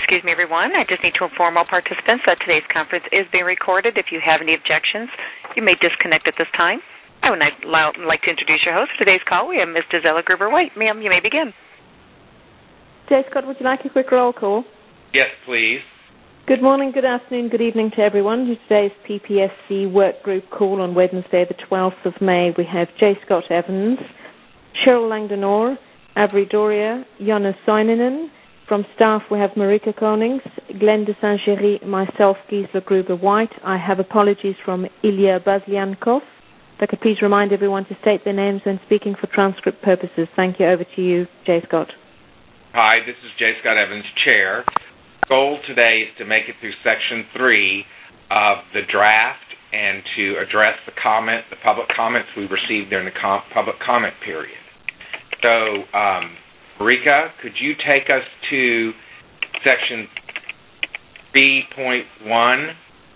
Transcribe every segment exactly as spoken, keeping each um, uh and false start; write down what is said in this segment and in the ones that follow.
Excuse me, everyone. I just need to inform all participants that today's conference is being recorded. If you have any objections, you may disconnect at this time. I would like to introduce your host for today's call. We have Miz Gisela Gruber-White. Ma'am, you may begin. J. Scott, would you like a quick roll call? Yes, please. Good morning, good afternoon, good evening to everyone. Today's P P S C work group call on Wednesday, the twelfth of May. We have J. Scott Evans, Cheryl Langdonor, Avery Doria, Jonas Soininen. From staff, we have Marika Konings, Glenn de Saint-Géry, myself, Gisela Gruber-White. I have apologies from Ilya Bazliankov. If I could please remind everyone to state their names when speaking for transcript purposes. Thank you. Over to you, J. Scott. Hi, this is J. Scott Evans, Chair. Goal today is to make it through Section three of the draft and to address the comment, the public comments we received during the com- public comment period. So, um, Marika, could you take us to Section three point one?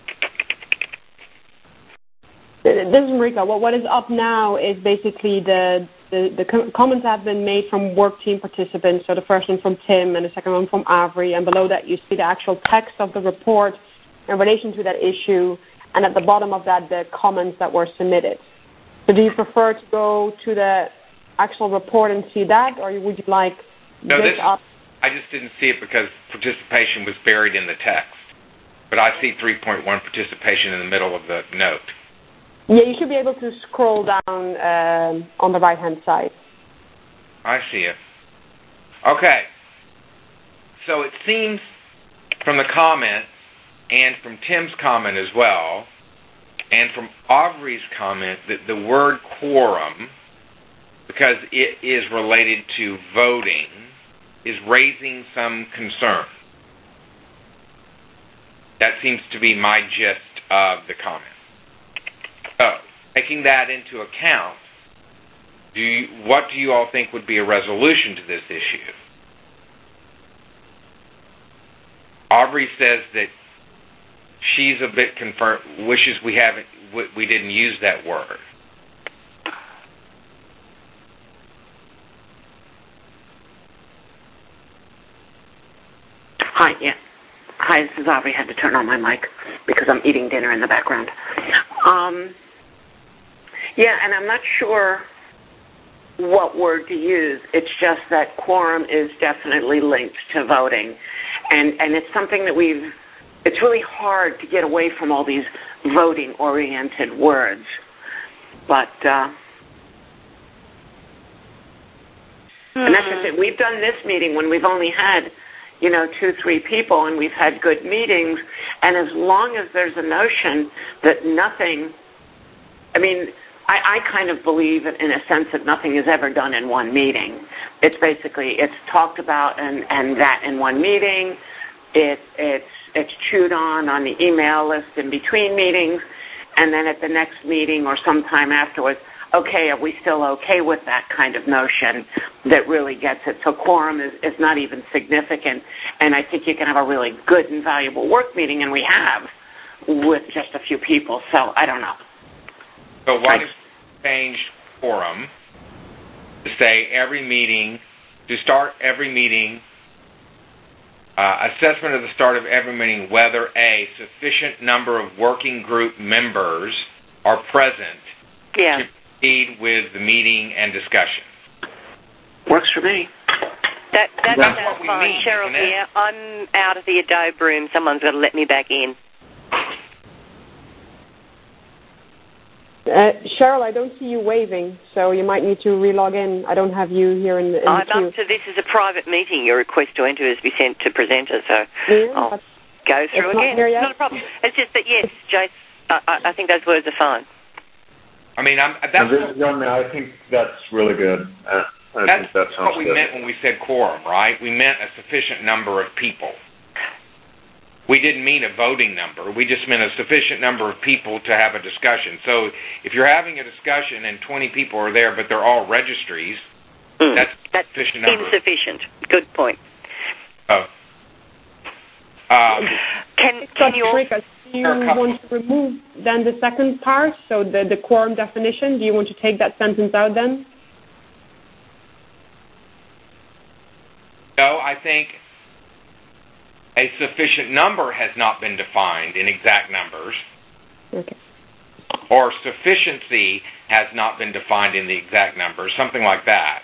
This is Marika. Well, what is up now is basically the, the, the com- comments that have been made from work team participants. So the first one from Tim and the second one from Avery. And below that, you see the actual text of the report in relation to that issue. And at the bottom of that, the comments that were submitted. So do you prefer to go to the actual report and see that, or would you like no, this, this up? I just didn't see it because participation was buried in the text. But I see three point one participation in the middle of the note. Yeah, you should be able to scroll down um, on the right-hand side. I see it. Okay. So it seems from the comment and from Tim's comment as well, and from Aubrey's comment, that the word quorum, because it is related to voting, is raising some concern. That seems to be my gist of the comment. So, taking that into account, do you, what do you all think would be a resolution to this issue? Aubrey says that she's a bit confirmed, wishes we haven't, we didn't use that word. Hi, yeah. Hi, this is Aubrey. I had to turn on my mic because I'm eating dinner in the background. Um, yeah, and I'm not sure what word to use. It's just that quorum is definitely linked to voting. And, and it's something that we've, it's really hard to get away from all these voting-oriented words. But, uh, hmm. and that's just it. We've done this meeting when we've only had, you know, two, three people, and we've had good meetings. And as long as there's a notion that nothing, I mean, I, I kind of believe in a sense that nothing is ever done in one meeting. It's basically, it's talked about and, and that in one meeting. It, it's, it's chewed on on the email list in between meetings. And then at the next meeting or sometime afterwards, okay, are we still okay with that kind of notion that really gets it? So quorum is, is not even significant. And I think you can have a really good and valuable work meeting, and we have, with just a few people. So I don't know. So why don't you change quorum to say every meeting, to start every meeting, uh, assessment of the start of every meeting, whether a sufficient number of working group members are present yeah. to proceed with the meeting and discussion. Works for me. That, that's that's that's what we fine. mean, Cheryl isn't it? here. I'm out of the Adobe room. Someone's got to let me back in. Uh, Cheryl, I don't see you waving, so you might need to re-log in. I don't have you here in the, in I'm the queue. up to this is a private meeting. Your request to enter is to be sent to presenter, so yeah, I'll go through it's again. Not, here yet? Not a problem. It's just that, yes, Jace, I, I think those words are fine. I mean, I'm, that's, what, young man, I think that's really good. Uh, I that's think that sounds what we good. meant when we said quorum, right? We meant a sufficient number of people. We didn't mean a voting number. We just meant a sufficient number of people to have a discussion. So if you're having a discussion and twenty people are there, but they're all registries, mm. that's, that's sufficient number. insufficient. Good point. Oh. Um, can can you, Rika, do you want to remove then the second part, so the, the quorum definition? Do you want to take that sentence out then? No, I think a sufficient number has not been defined in exact numbers. Okay. Or sufficiency has not been defined in the exact numbers, something like that.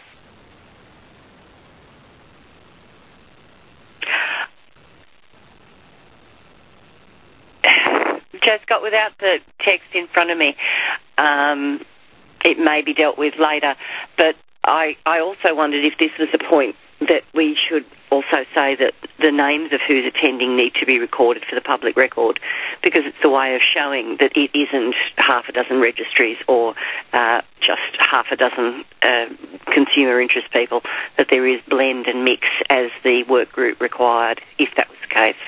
Joe Scott, without the text in front of me, um, it may be dealt with later, but I, I also wondered if this was a point that we should also say that the names of who's attending need to be recorded for the public record, because it's a way of showing that it isn't half a dozen registries or uh, just half a dozen uh, consumer interest people, that there is blend and mix as the work group required, if that was the case.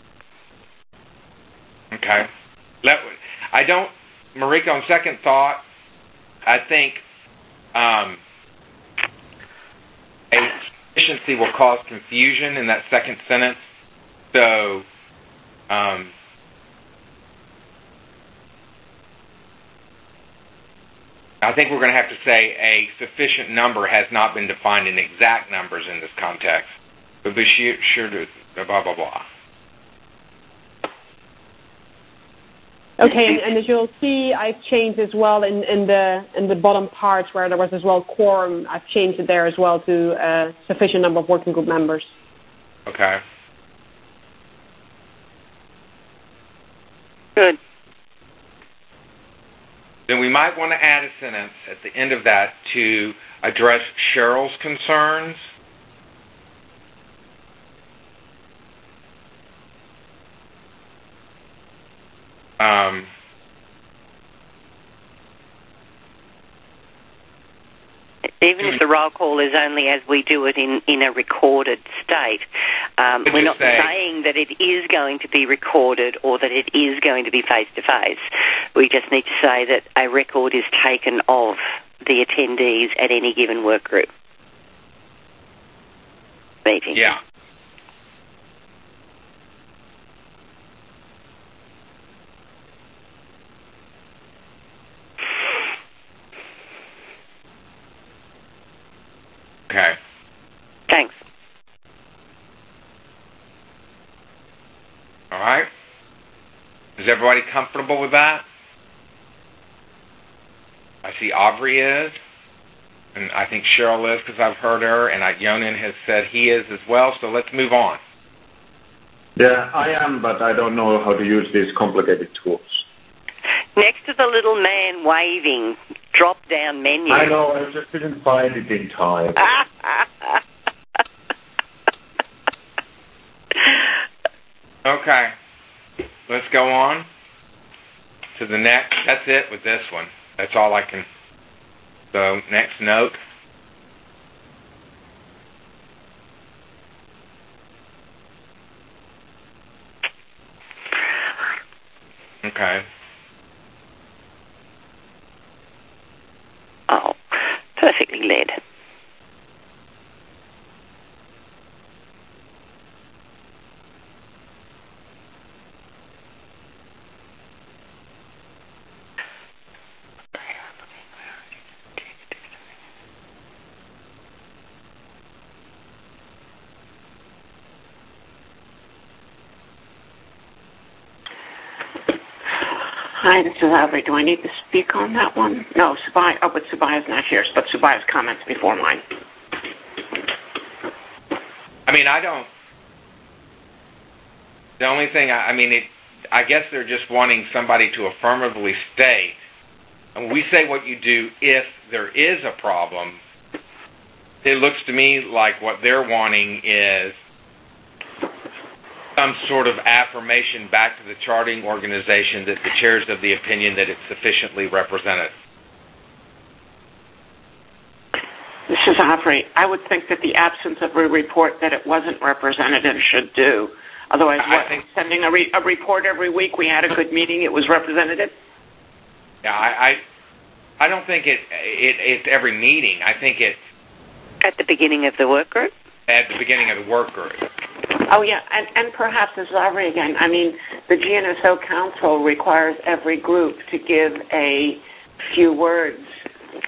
Okay. Let, I don't, Marika, on second thought, I think um, a sufficiency will cause confusion in that second sentence. So, um, I think we're going to have to say a sufficient number has not been defined in exact numbers in this context. But be sure, sure to blah, blah, blah. Okay, and, and as you'll see, I've changed as well in, in the in the bottom parts where there was as well quorum. I've changed it there as well to a sufficient number of working group members. Okay. Good. Then we might want to add a sentence at the end of that to address Cheryl's concerns. Um, Even if the roll call is only as we do it in, in a recorded state, um, we're not say, saying that it is going to be recorded or that it is going to be face-to-face. We just need to say that a record is taken of the attendees at any given work group meeting. Yeah. Okay. Thanks. All right. Is everybody comfortable with that? I see Aubrey is, and I think Cheryl is because I've heard her, and I, Yonan has said he is as well, so let's move on. Yeah, I am, but I don't know how to use these complicated tools. Next to the little man waving drop-down menu. I know, I just didn't find it in time. Okay. Let's go on to the next. That's it with this one. That's all I can. So, next note. Okay. Oh, perfectly led. Hi, this is Aubrey. Do I need to speak on that one? No, Subaya. Oh, but Subaya's not here. But Subaya's comments before mine. I mean, I don't. The only thing, I, I mean, it. I guess they're just wanting somebody to affirmatively state. And we say what you do if there is a problem. It looks to me like what they're wanting is some sort of affirmation back to the charting organization that the chair's of the opinion that it's sufficiently represented. This is Aubrey. I would think that the absence of a report that it wasn't representative should do. Otherwise, what, think, sending a, re, a report every week, we had a good meeting, it was representative? Yeah, I I, I don't think it, it it's every meeting. I think it's... At the beginning of the work group? At the beginning of the work group. Oh, yeah, and, and perhaps as Aubrey again, I mean, the G N S O Council requires every group to give a few words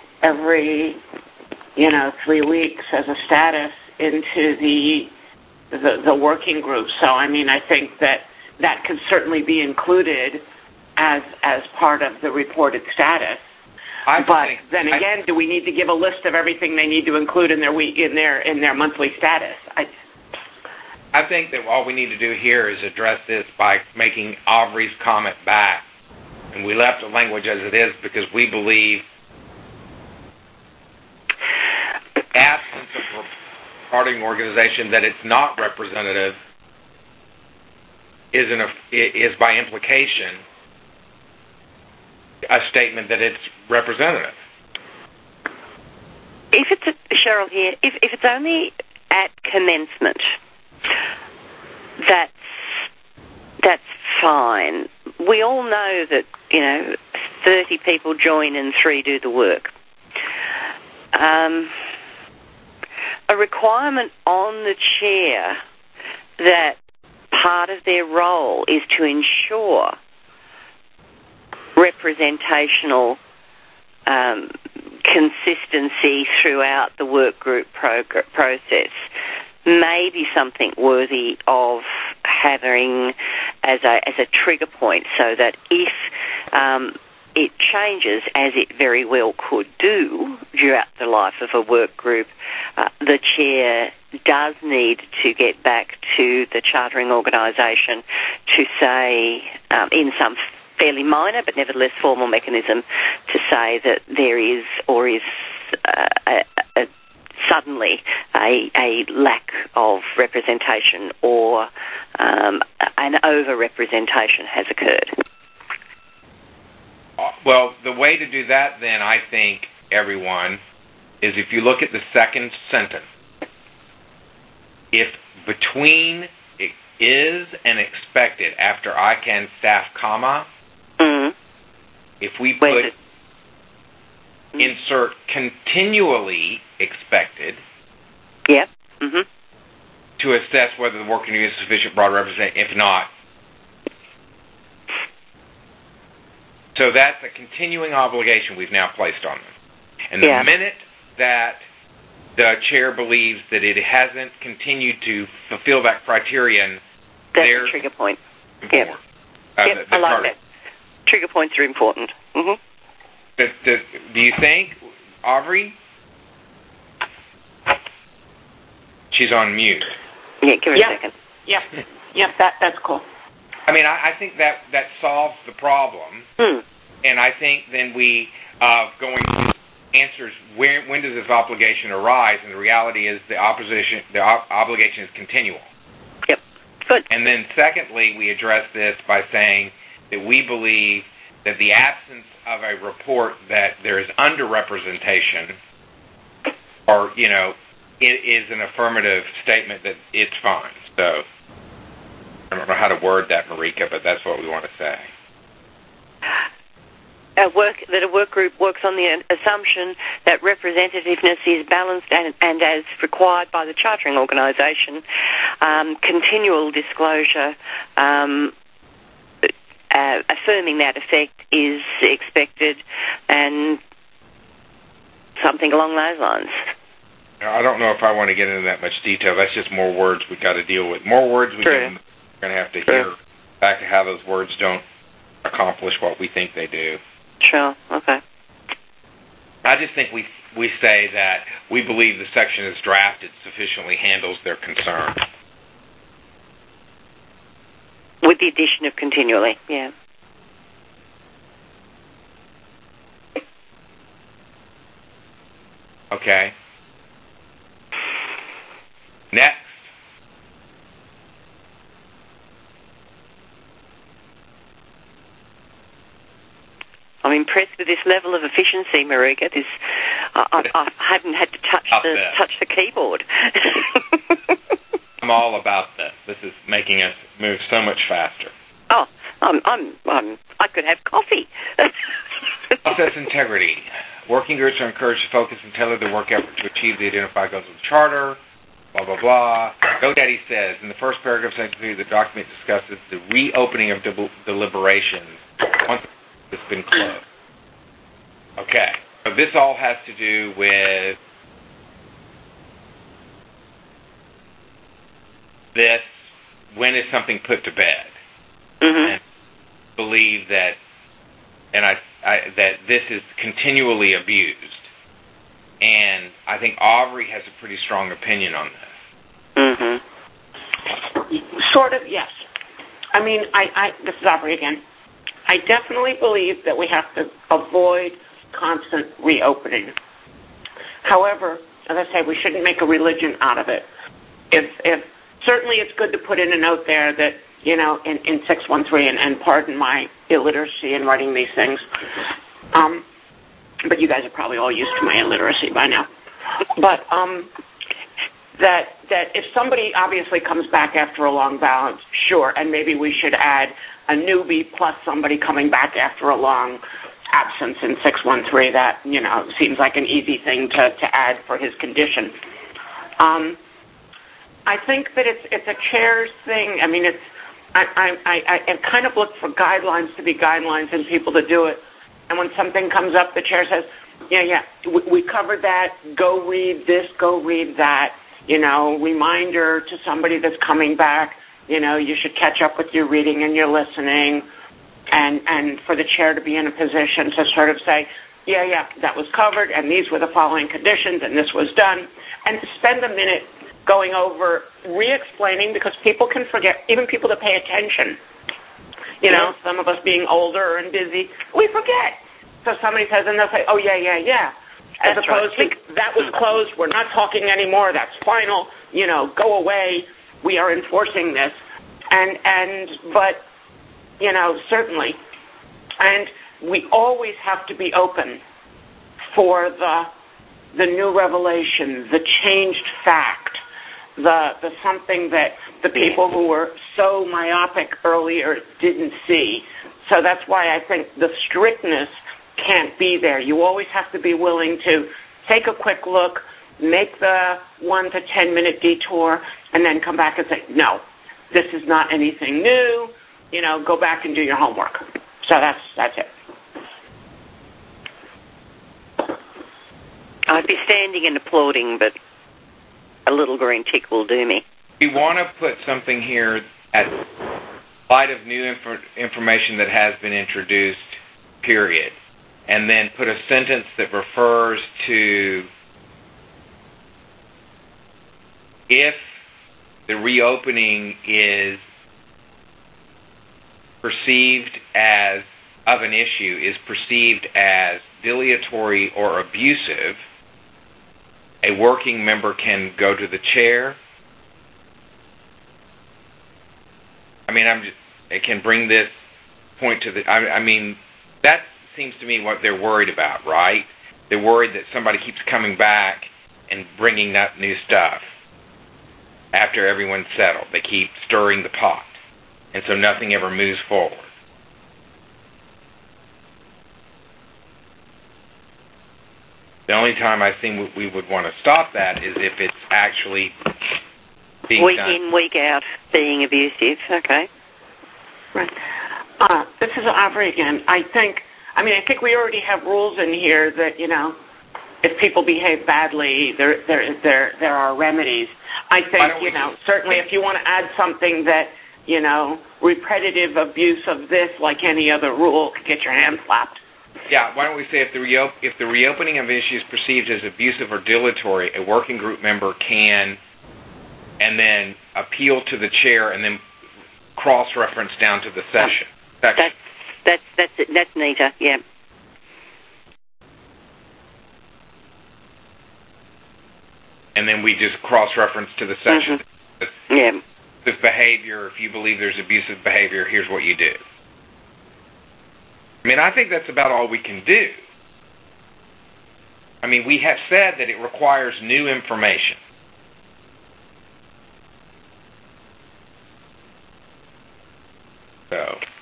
every, you know, three weeks as a status into the the, the working group. So, I mean, I think that that could certainly be included as as part of the reported status. I but think, then again, I, do we need to give a list of everything they need to include in their week in their in their monthly status? I, I think that all we need to do here is address this by making Aubrey's comment back, and we left the language as it is because we believe the absence of a reporting organization that it's not representative is, an, is by implication a statement that it's representative. If it's a, Cheryl here, if, if it's only at commencement, that's that's fine. We all know that, you know, thirty people join and three do the work. Um, a requirement on the chair that part of their role is to ensure representational um, consistency throughout the work group prog- process may be something worthy of having as a as a trigger point, so that if um, it changes, as it very well could do throughout the life of a work group, uh, the chair does need to get back to the chartering organisation to say, um, in some fairly minor but nevertheless formal mechanism, to say that there is or is uh, a, a suddenly a, a lack of representation or um, an over-representation has occurred. Well, the way to do that then, I think, everyone, is if you look at the second sentence, if between is and expected after I can staff comma, mm-hmm. if we put mm-hmm. insert continually expected, yep. mm-hmm. to assess whether the working group is sufficient broad representation, if not. So that's a continuing obligation we've now placed on them. And the yeah. minute that the chair believes that it hasn't continued to fulfill that criterion, that's there's a trigger point. Yep. Uh, yep, the, the I like target. that. Trigger points are important. Mm-hmm. Do, do, do you think, Aubrey? She's on mute. Yeah, give her yep. a second. Yep, yep, that, that's cool. I mean, I, I think that, that solves the problem. Hmm. And I think then we, uh, going to answers, when, when does this obligation arise? And the reality is the opposition, the ob- obligation is continual. Yep, good. And then secondly, we address this by saying that we believe that the absence of a report that there is underrepresentation, or, you know, it is an affirmative statement that it's fine. So I don't know how to word that, Marika, but that's what we want to say. A work, that a work group works on the assumption that representativeness is balanced and, and as required by the chartering organisation, um, continual disclosure um, uh, affirming that effect is expected, and something along those lines. I don't know if I want to get into that much detail. That's just more words we've got to deal with. More words we True. can, we're going to have to True. hear back to how those words don't accomplish what we think they do. Sure, okay. I just think we we say that we believe the section as drafted sufficiently handles their concern. With the addition of continually, yeah. Okay. Next. I'm impressed with this level of efficiency, Marika. This, I, I, I haven't had to touch Up the there. touch the keyboard. I'm all about this. This is making us move so much faster. Oh, I'm, I'm, I'm, I could have coffee. Process integrity. Working groups are encouraged to focus and tailor their work effort to achieve the identified goals of the charter. Blah, blah, blah. GoDaddy says, in the first paragraph, section three, the document discusses the reopening of del- deliberations once it's been closed. Okay. So this all has to do with this, when is something put to bed? Mm-hmm. And believe that, and I, I that this is continually abused. And I think Aubrey has a pretty strong opinion on this. Mm-hmm. Sort of, yes. I mean, I, I this is Aubrey again. I definitely believe that we have to avoid constant reopening. However, as I say, we shouldn't make a religion out of it. If, if certainly it's good to put in a note there that, you know, in, in six one three, and, and pardon my illiteracy in writing these things, um, but you guys are probably all used to my illiteracy by now. But um, that that if somebody obviously comes back after a long balance, sure, and maybe we should add a newbie plus somebody coming back after a long absence in six one three. That, you know, seems like an easy thing to, to add for his condition. Um, I think that it's it's a chair's thing. I mean, it's I I I, I kind of look for guidelines to be guidelines and people to do it. And when something comes up, the chair says, yeah, yeah, we, we covered that. Go read this. Go read that. You know, reminder to somebody that's coming back, you know, you should catch up with your reading and your listening. And, and for the chair to be in a position to sort of say, yeah, yeah, that was covered, and these were the following conditions, and this was done. And to spend a minute going over, re-explaining, because people can forget, even people that pay attention. You know, some of us being older and busy, we forget. So somebody says, and they'll say, oh, yeah, yeah, yeah. As That's opposed right. to, that was closed, we're not talking anymore, that's final, you know, go away, we are enforcing this. And, and but, you know, certainly. And we always have to be open for the the new revelation, the changed fact, the the something that the people who were so myopic earlier didn't see. So that's why I think the strictness can't be there. You always have to be willing to take a quick look, make the one to ten minute detour, and then come back and say, no, this is not anything new. You know, go back and do your homework. So that's that's it. I'd be standing and applauding, but a little green tick will do me. We want to put something here at light of new inf- information that has been introduced, period, and then put a sentence that refers to if the reopening is perceived as, of an issue, is perceived as dilatory or abusive, a working member can go to the chair. I mean, I'm just, it can bring this point to the, I, I mean, that seems to me what they're worried about, right? They're worried that somebody keeps coming back and bringing up new stuff after everyone's settled. They keep stirring the pot, and so nothing ever moves forward. The only time I think we would want to stop that is if it's actually being week done. in, week out, being abusive. Okay. Right. Uh, this is Aubrey again. I think, I mean, I think we already have rules in here that, you know, if people behave badly, there there there there are remedies. I think, you know, certainly if you want to add something that, you know, repetitive abuse of this, like any other rule, could get your hand slapped. Yeah, why don't we say if the reop- if the reopening of issues perceived as abusive or dilatory, a working group member can, and then appeal to the chair, and then cross-reference down to the session. That's that's that's it. That's neater. Yeah. And then we just cross-reference to the section. Mm-hmm. Yeah. This behavior, if you believe there's abusive behavior, here's what you do. I mean, I think that's about all we can do. I mean, we have said that it requires new information. So,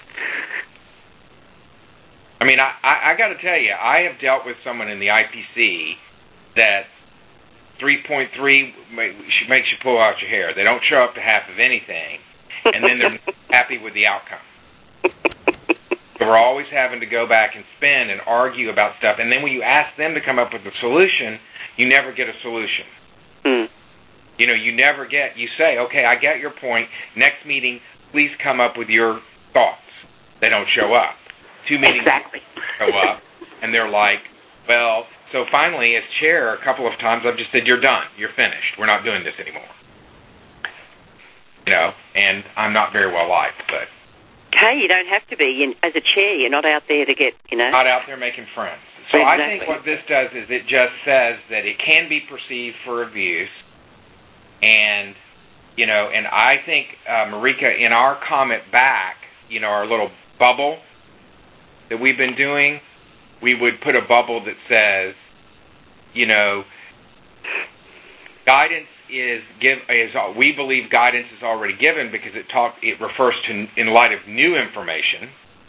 I mean, I, I, I got to tell you, I have dealt with someone in the I P C that three point three makes you pull out your hair. They don't show up to half of anything, and then they're happy with the outcome. We're always having to go back and spend and argue about stuff, and then when you ask them to come up with a solution, you never get a solution. Mm. You know, you never get, you say, okay, I get your point. Next meeting, please come up with your thoughts. They don't show up. Two meetings exactly. show up, and they're like, well, so finally, as chair, a couple of times I've just said, you're done. You're finished. We're not doing this anymore. You know, and I'm not very well liked, but... Hey, you don't have to be. As a chair, you're not out there to get, you know... Not out there making friends. So exactly. I think what this does is it just says that it can be perceived for abuse, and, you know, and I think, uh, Marika, in our comment back, you know, our little bubble that we've been doing, we would put a bubble that says, you know, guidance is give is we believe guidance is already given because it talk it refers to in light of new information,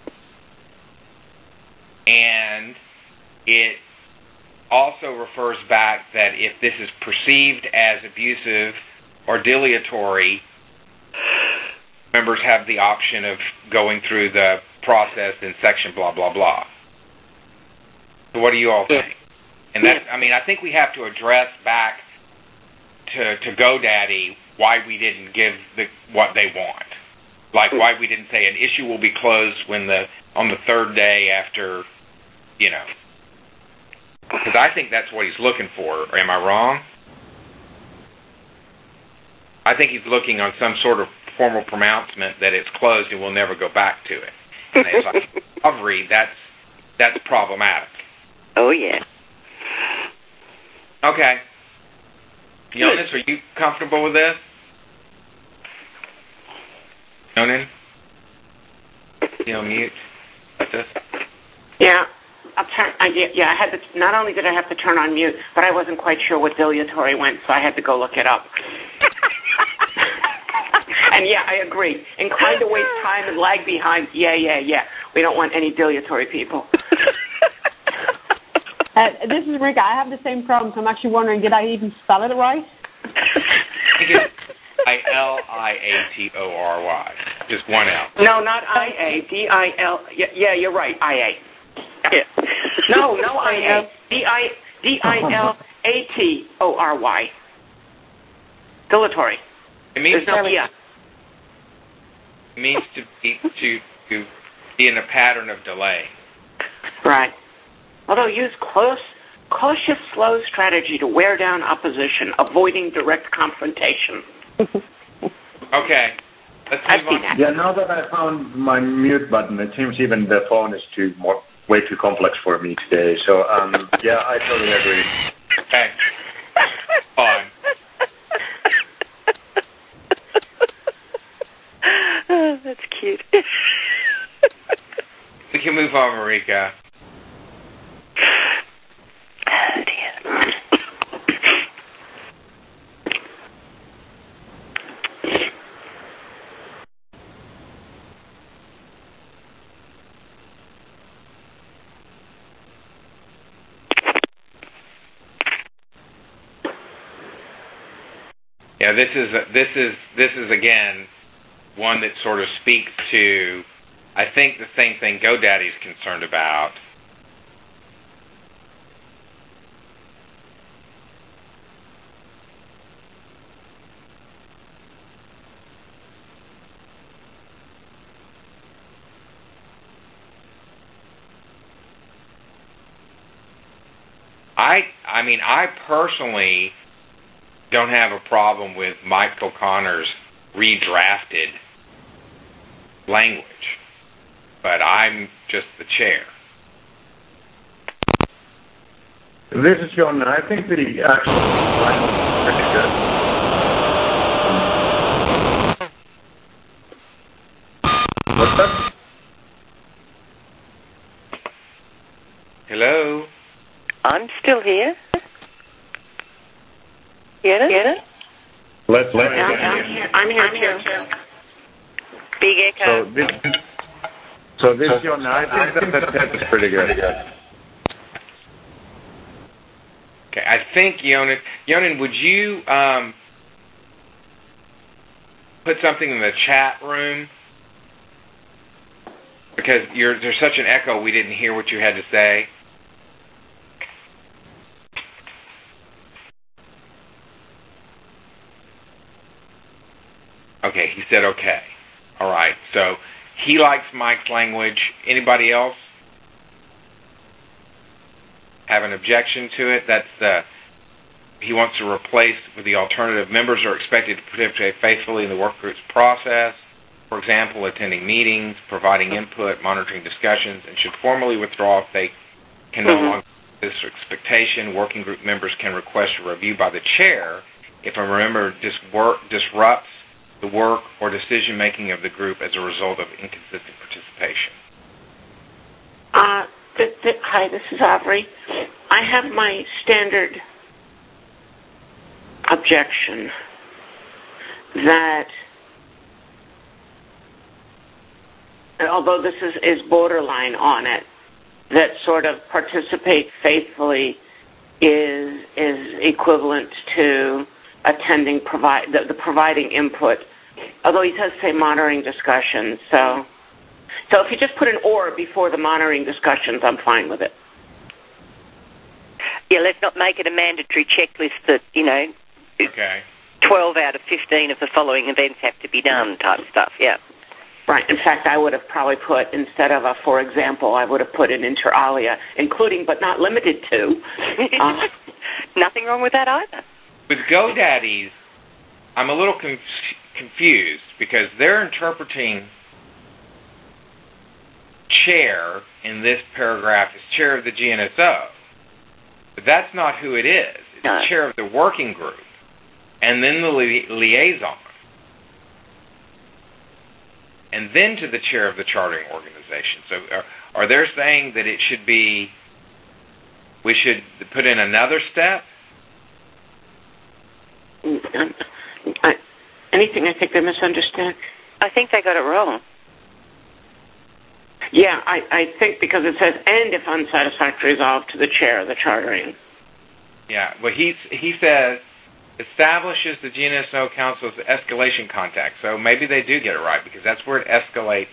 and it also refers back that if this is perceived as abusive or dilatory, members have the option of going through the process in section blah blah blah. So what do you all think? And that I mean I think we have to address back to, to GoDaddy why we didn't give the, what they want. Like why we didn't say an issue will be closed when the on the third day after, you know. Because I think that's what he's looking for. Am I wrong? I think he's looking on some sort of formal pronouncement that it's closed and we'll never go back to it. And it's like, recovery, that's, that's problematic. Oh, yeah. Okay. Jonas, are you comfortable with this? Jonas? You on mute? Like this? Yeah. I'll turn, I, yeah, I had to, not only did I have to turn on mute, but I wasn't quite sure what dilatory went, so I had to go look it up. And yeah, I agree. Inclined to waste time and lag behind. Yeah, yeah, yeah. We don't want any dilatory people. Uh, this is Rika. I have the same problem, so I'm actually wondering, did I even spell it right? I think it's I L I A T O R Y. Just one L. No, not I A. D I L. Yeah, yeah, you're right. I A. Yeah. No, no I A. D I D I L A T O R Y. Dilatory. It means There's no yeah. It means to be to to be in a pattern of delay. Right. Although use close, cautious, slow strategy to wear down opposition, avoiding direct confrontation. Okay. Let's move on. Yeah, now that I found my mute button, it seems even the phone is too more, way too complex for me today. So, um, yeah, I totally agree. Okay. Fine. Oh, that's cute. We can move on, Marika. Oh, dear. Yeah, this is this is this is again one that sort of speaks to, I think, the same thing GoDaddy's concerned about. I I mean, I personally don't have a problem with Mike O'Connor's redrafted language, but I'm just the chair. This is John. I think the actual language is pretty good. What's that? Hello? I'm still here. Get it? Get it? Let's let Yeah, I'm here. I'm here, I'm here too. Big echo. So this, so this is John. I think that that is pretty good. Okay, I think, Yonan, Yonan, would you um, put something in the chat room? Because you're, there's such an echo, we didn't hear what you had to say. said, okay. All right. So he likes Mike's language. Anybody else have an objection to it? That's uh, he wants to replace with the alternative. Members are expected to participate faithfully in the work group's process. For example, attending meetings, providing input, monitoring discussions, and should formally withdraw if they can no longer meet this expectation. Working group members can request a review by the chair if a member dis- work, disrupts the work or decision-making of the group as a result of inconsistent participation. Uh, th- th- hi, this is Avery. I have my standard objection that although this is, is borderline on it, that sort of participate faithfully is is equivalent to attending, provide the, the providing input. Although he does say monitoring discussions, so so if you just put an or before the monitoring discussions, I'm fine with it. Yeah, let's not make it a mandatory checklist that, you know, okay, twelve out of fifteen of the following events have to be done type stuff, yeah. Right. In fact, I would have probably put, instead of a for example, I would have put an inter alia, including but not limited to. Uh, Nothing wrong with that either. With GoDaddies, I'm a little conf- confused because they're interpreting chair in this paragraph as chair of the G N S O. But that's not who it is. It's no. chair of the working group and then the li- liaison. And then to the chair of the chartering organization. So are, are they saying that it should be, we should put in another step? I, anything I think they misunderstand? I think they got it wrong. Yeah, I, I think because it says, and if unsatisfactory, resolved to the chair of the chartering. Yeah, well, he, he says, establishes the G N S O Council's escalation contact. So maybe they do get it right because that's where it escalates.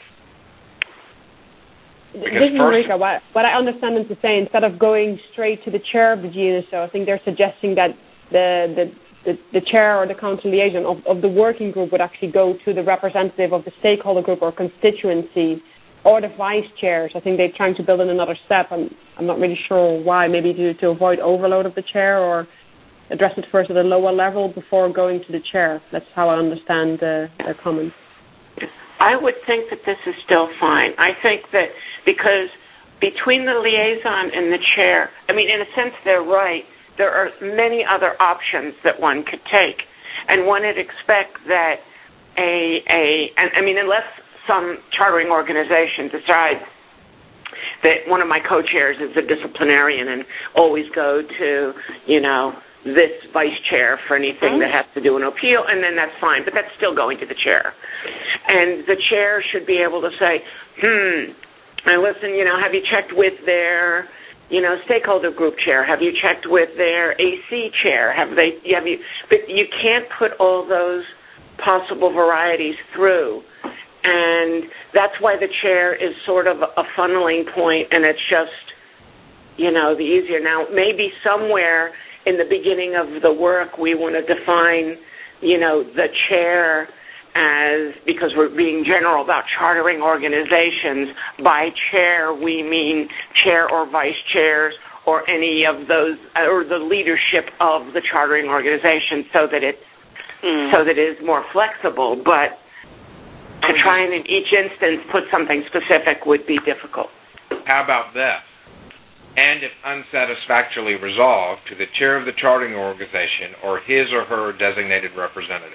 Because this is Marika. What, what I understand them to say, instead of going straight to the chair of the G N S O, I think they're suggesting that the the, the, the chair or the council liaison of, of the working group would actually go to the representative of the stakeholder group or constituency or the vice chairs. I think they're trying to build in another step. I'm, I'm not really sure why. Maybe to, to avoid overload of the chair or address it first at a lower level before going to the chair. That's how I understand uh, their comments. I would think that this is still fine. I think that because between the liaison and the chair, I mean, in a sense, they're right. There are many other options that one could take. And one would expect that a, a and, I mean, unless some chartering organization decides that one of my co-chairs is a disciplinarian and always go to, you know, this vice chair for anything that has to do an appeal, and then that's fine, but that's still going to the chair. And the chair should be able to say, hmm, and listen, you know, have you checked with their, you know, stakeholder group chair? Have you checked with their A C chair? Have they, have you, but you can't put all those possible varieties through. And that's why the chair is sort of a funneling point, and it's just, you know, the easier. Now, maybe somewhere in the beginning of the work, we want to define, you know, the chair as, because we're being general about chartering organizations, by chair we mean chair or vice chairs or any of those, or the leadership of the chartering organization, so that it, mm. so that it is more flexible. But to try and in each instance put something specific would be difficult. How about this? And if unsatisfactorily resolved, to the chair of the chartering organization or his or her designated representative.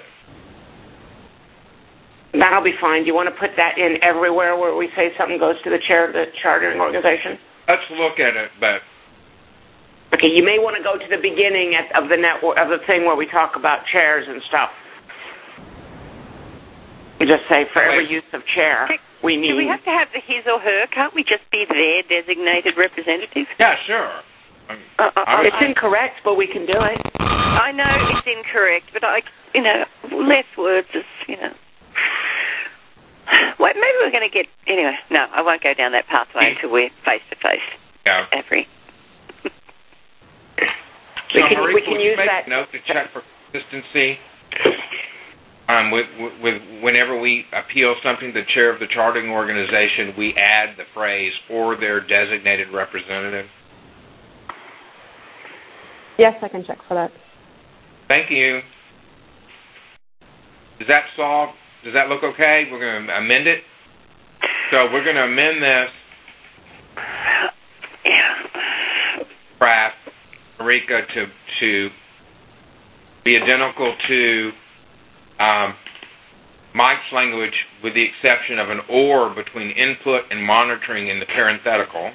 That'll be fine. Do you want to put that in everywhere where we say something goes to the chair of the chartering organization? Let's look at it, but... Okay, you may want to go to the beginning at, of the network, of the thing where we talk about chairs and stuff. You just say, for every use of chair, we need... Do we have to have the his or her? Can't we just be their designated representative? Yeah, sure. Um, uh, uh, it's incorrect, but we can do it. I know it's incorrect, but I, you know, less words is, you know... Well, maybe we're going to get... Anyway, no, I won't go down that pathway until we're face-to-face. Yeah. Avery. we so, can, Marie, we can use make that... a note to check for consistency? On time, with, with whenever we appeal something to the chair of the chartering organization, we add the phrase "or their designated representative"? Yes, I can check for that. Thank you. Does that solve? Does that look okay? We're going to amend it. So we're going to amend this. Craft, Marika, to to be identical to um, Mike's language, with the exception of an "or" between input and monitoring in the parenthetical.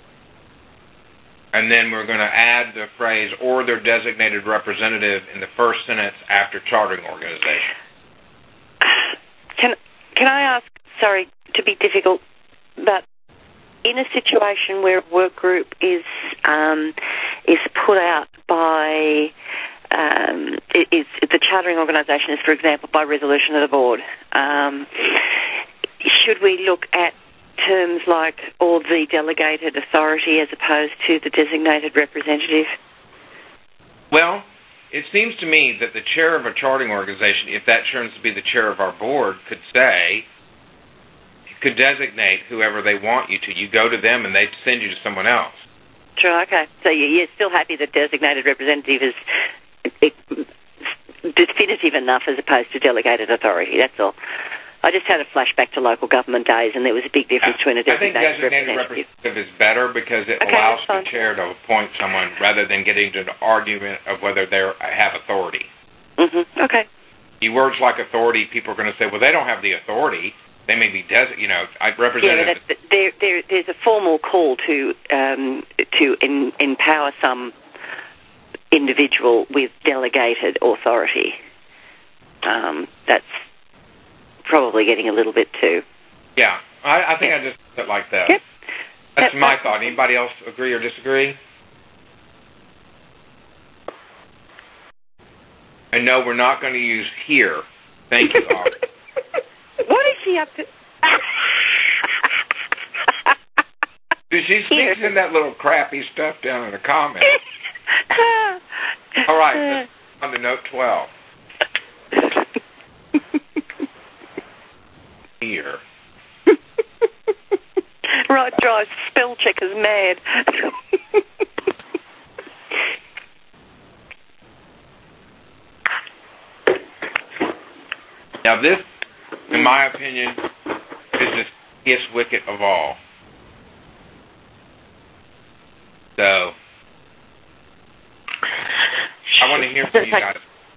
And then we're going to add the phrase "or their designated representative" in the first sentence after chartering organization. Can can I ask, sorry to be difficult, but in a situation where a work group is um, is put out by um, is the chartering organisation is, for example, by resolution of the board, um, should we look at terms like "or the delegated authority" as opposed to the designated representative? Well, it seems to me that the chair of a chartering organization, if that turns to be the chair of our board, could say, could designate whoever they want you to. You go to them and they send you to someone else. Sure, okay. So you're still happy that designated representative is definitive enough as opposed to delegated authority, that's all. I just had a flashback to local government days, and there was a big difference between a designated, I think designated representative. representative is better because it okay, allows the chair to appoint someone rather than getting into an argument of whether they have authority. Mm-hmm. Okay. You words like authority, people are going to say, well, they don't have the authority. They may be, des- you know, I represent. Yeah, but there, there, there's a formal call to um, to in, empower some individual with delegated authority. Um, that's probably getting a little bit too. Yeah, I, I think I just put it like that. Yep. That's Yep. my thought. Anybody else agree or disagree? And no, we're not going to use "here." Thank you, Aubrey. What is she up to? Dude, she's mixing that little crappy stuff down in the comments. All right, let's on to note twelve. Here. Right, drives spell checkers mad. Now this, in my opinion, is the biggest wicket of all. So, I want to hear from you guys.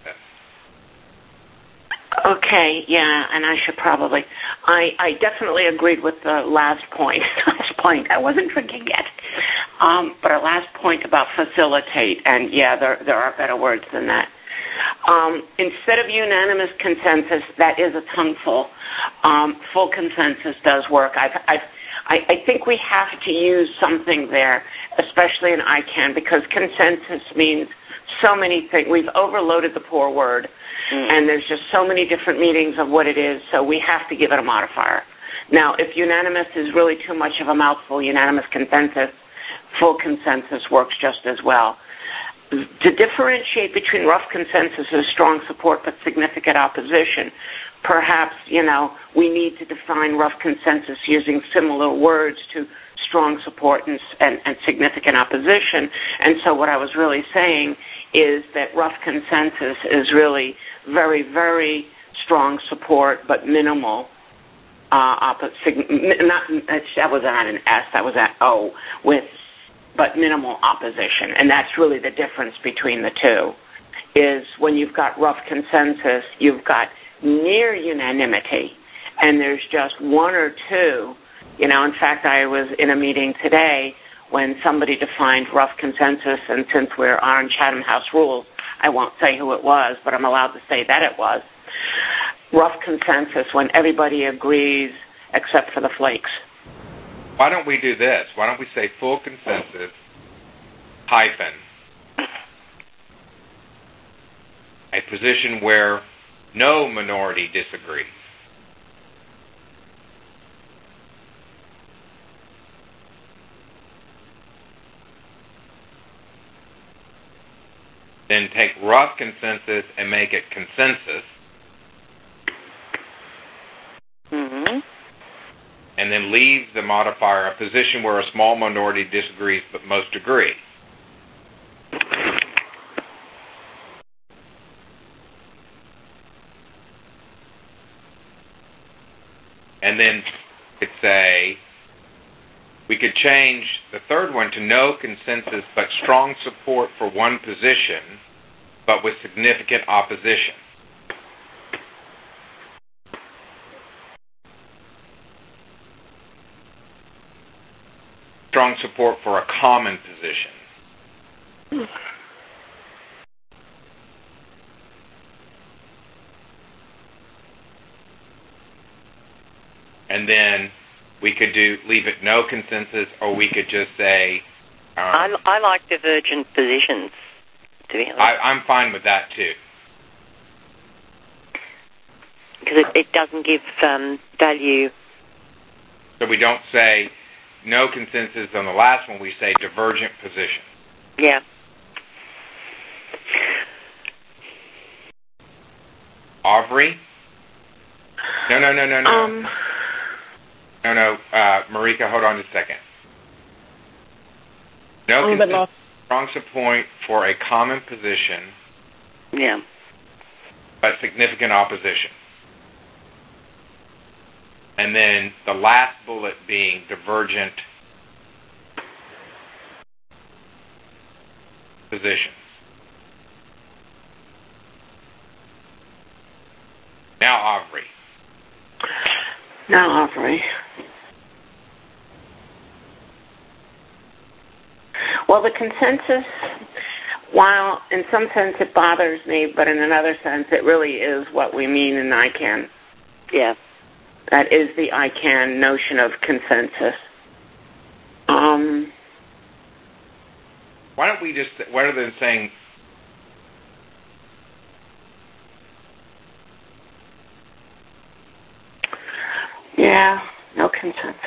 Okay, yeah, and I should probably. I, I definitely agreed with the last point. last point. I wasn't drinking yet. Um, but our last point about facilitate, and yeah, there there are better words than that. Um, instead of unanimous consensus, that is a tongueful. Um, full consensus does work. I've, I've, I, I think we have to use something there, especially in I CANN, because consensus means so many things. We've overloaded the poor word, mm. and there's just so many different meanings of what it is, so we have to give it a modifier. Now, if unanimous is really too much of a mouthful, unanimous consensus, full consensus works just as well. To differentiate between rough consensus and strong support but significant opposition, perhaps, you know, we need to define rough consensus using similar words to strong support and, and, and significant opposition. And so what I was really saying is that rough consensus is really very, very strong support but minimal uh, opposition. Not, that was not an S, that was an O, with but minimal opposition. And that's really the difference between the two, is when you've got rough consensus, you've got near unanimity, and there's just one or two. You know, in fact, I was in a meeting today when somebody defined rough consensus, and since we're on Chatham House rules, I won't say who it was, but I'm allowed to say that it was. Rough consensus when everybody agrees except for the flakes. Why don't we do this? Why don't we say full consensus hyphen a position where no minority disagrees? Then take rough consensus and make it consensus. and then leave the modifier a position where a small minority disagrees but most agree. And then we could say, we could change the third one to no consensus but strong support for one position, but with significant opposition. Strong support for a common position. And then we could do leave it no consensus, or we could just say... Um, I, I like divergent positions, to be honest. I, I'm fine with that, too. Because it, it doesn't give um, value. So we don't say no consensus on the last one, we say divergent position. Yeah. Aubrey? No, no, no, no, no. Um... No, no, uh, Marika, hold on just a second. No consensus, strong support for a common position. Yeah. But significant opposition. And then the last bullet being divergent positions. Now, Aubrey. Now, Aubrey. Well, the consensus, while in some sense it bothers me, but in another sense it really is what we mean in I CAN. Yeah. That is the I CAN notion of consensus. Um, Why don't we just, rather than saying, yeah, no consensus.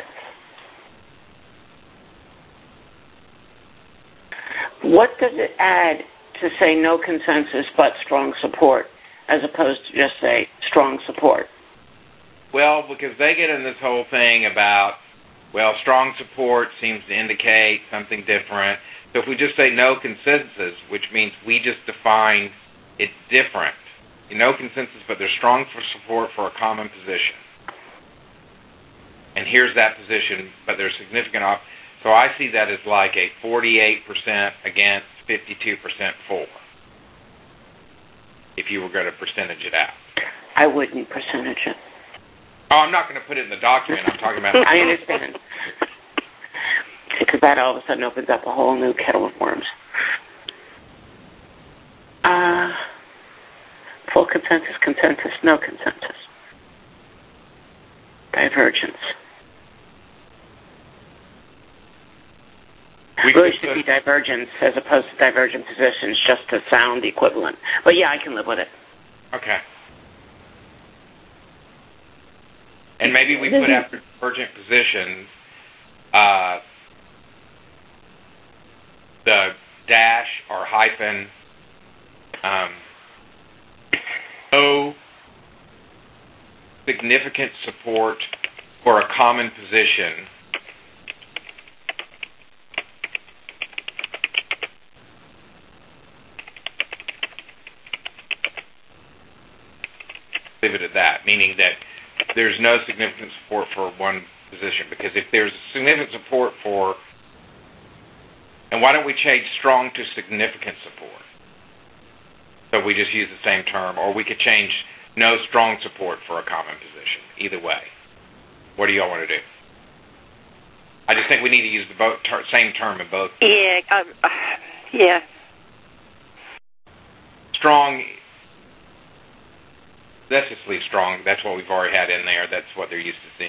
What does it add to say no consensus but strong support, as opposed to just say strong support? well, because they get in this whole thing about, well, strong support seems to indicate something different. So if we just say no consensus, which means we just define it's different. No consensus, but there's strong for support for a common position. And here's that position, but there's significant op- So I see that as like a forty-eight percent against fifty-two percent for, if you were going to percentage it out. I wouldn't percentage it. Oh, I'm not going to put it in the document. I'm talking about... I understand. Because that all of a sudden opens up a whole new kettle of worms. Uh, full consensus, consensus, no consensus. Divergence. We really could should be put, divergence as opposed to divergent positions, just to sound equivalent. But yeah, I can live with it. Okay. And maybe we put after divergent positions uh, the dash or hyphen um, no significant support for a common position leave it at that, meaning that there's no significant support for one position. Because if there's significant support for, and why don't we change strong to significant support? So we just use the same term, or we could change no strong support for a common position. Either way. What do y'all want to do? I just think we need to use the both ter- same term in both. Yeah, um, uh, yeah. Strong, let's just leave strong. That's what we've already had in there. That's what they're used to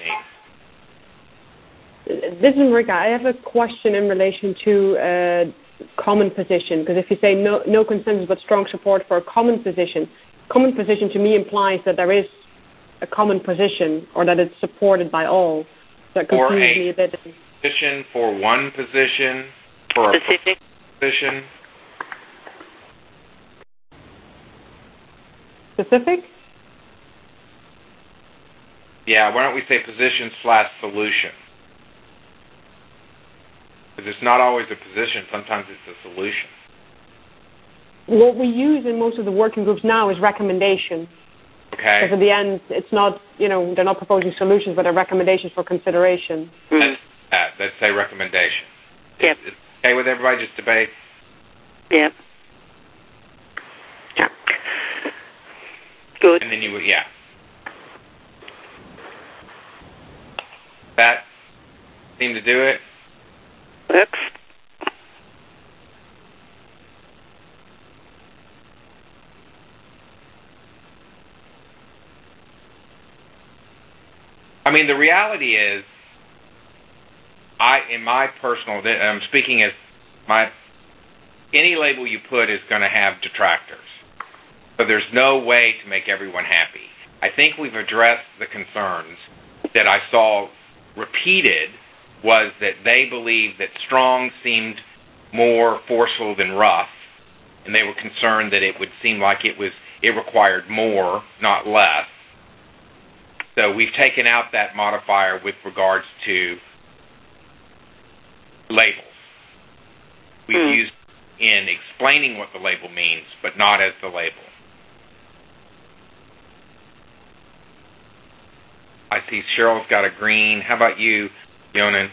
seeing. This is Marika. I have a question in relation to uh, common position, because if you say no, no consensus but strong support for a common position, common position to me implies that there is a common position or that it's supported by all. That confuses me a bit. Position for one position, for Specific. a position. Specific? Yeah, why don't we say position slash solution? Because it's not always a position. Sometimes it's a solution. What we use in most of the working groups now is recommendation. Okay. Because at the end, it's not, you know, they're not proposing solutions, but they're recommendations for consideration. Mm-hmm. Let's, uh, let's say recommendation. Yep. Is, is it okay with everybody, just debate? Yep. Yeah. Good. And then you would, yeah. That seem to do it? Works. I mean, the reality is, I, in my personal, I'm speaking as my, any label you put is going to have detractors. So there's no way to make everyone happy. I think we've addressed the concerns that I saw repeated was that they believed that strong seemed more forceful than rough, and they were concerned that it would seem like it was it required more, not less. So we've taken out that modifier with regards to labels. We've mm. used in explaining what the label means, but not as the label. I see Cheryl's got a green. How about you, Yonan?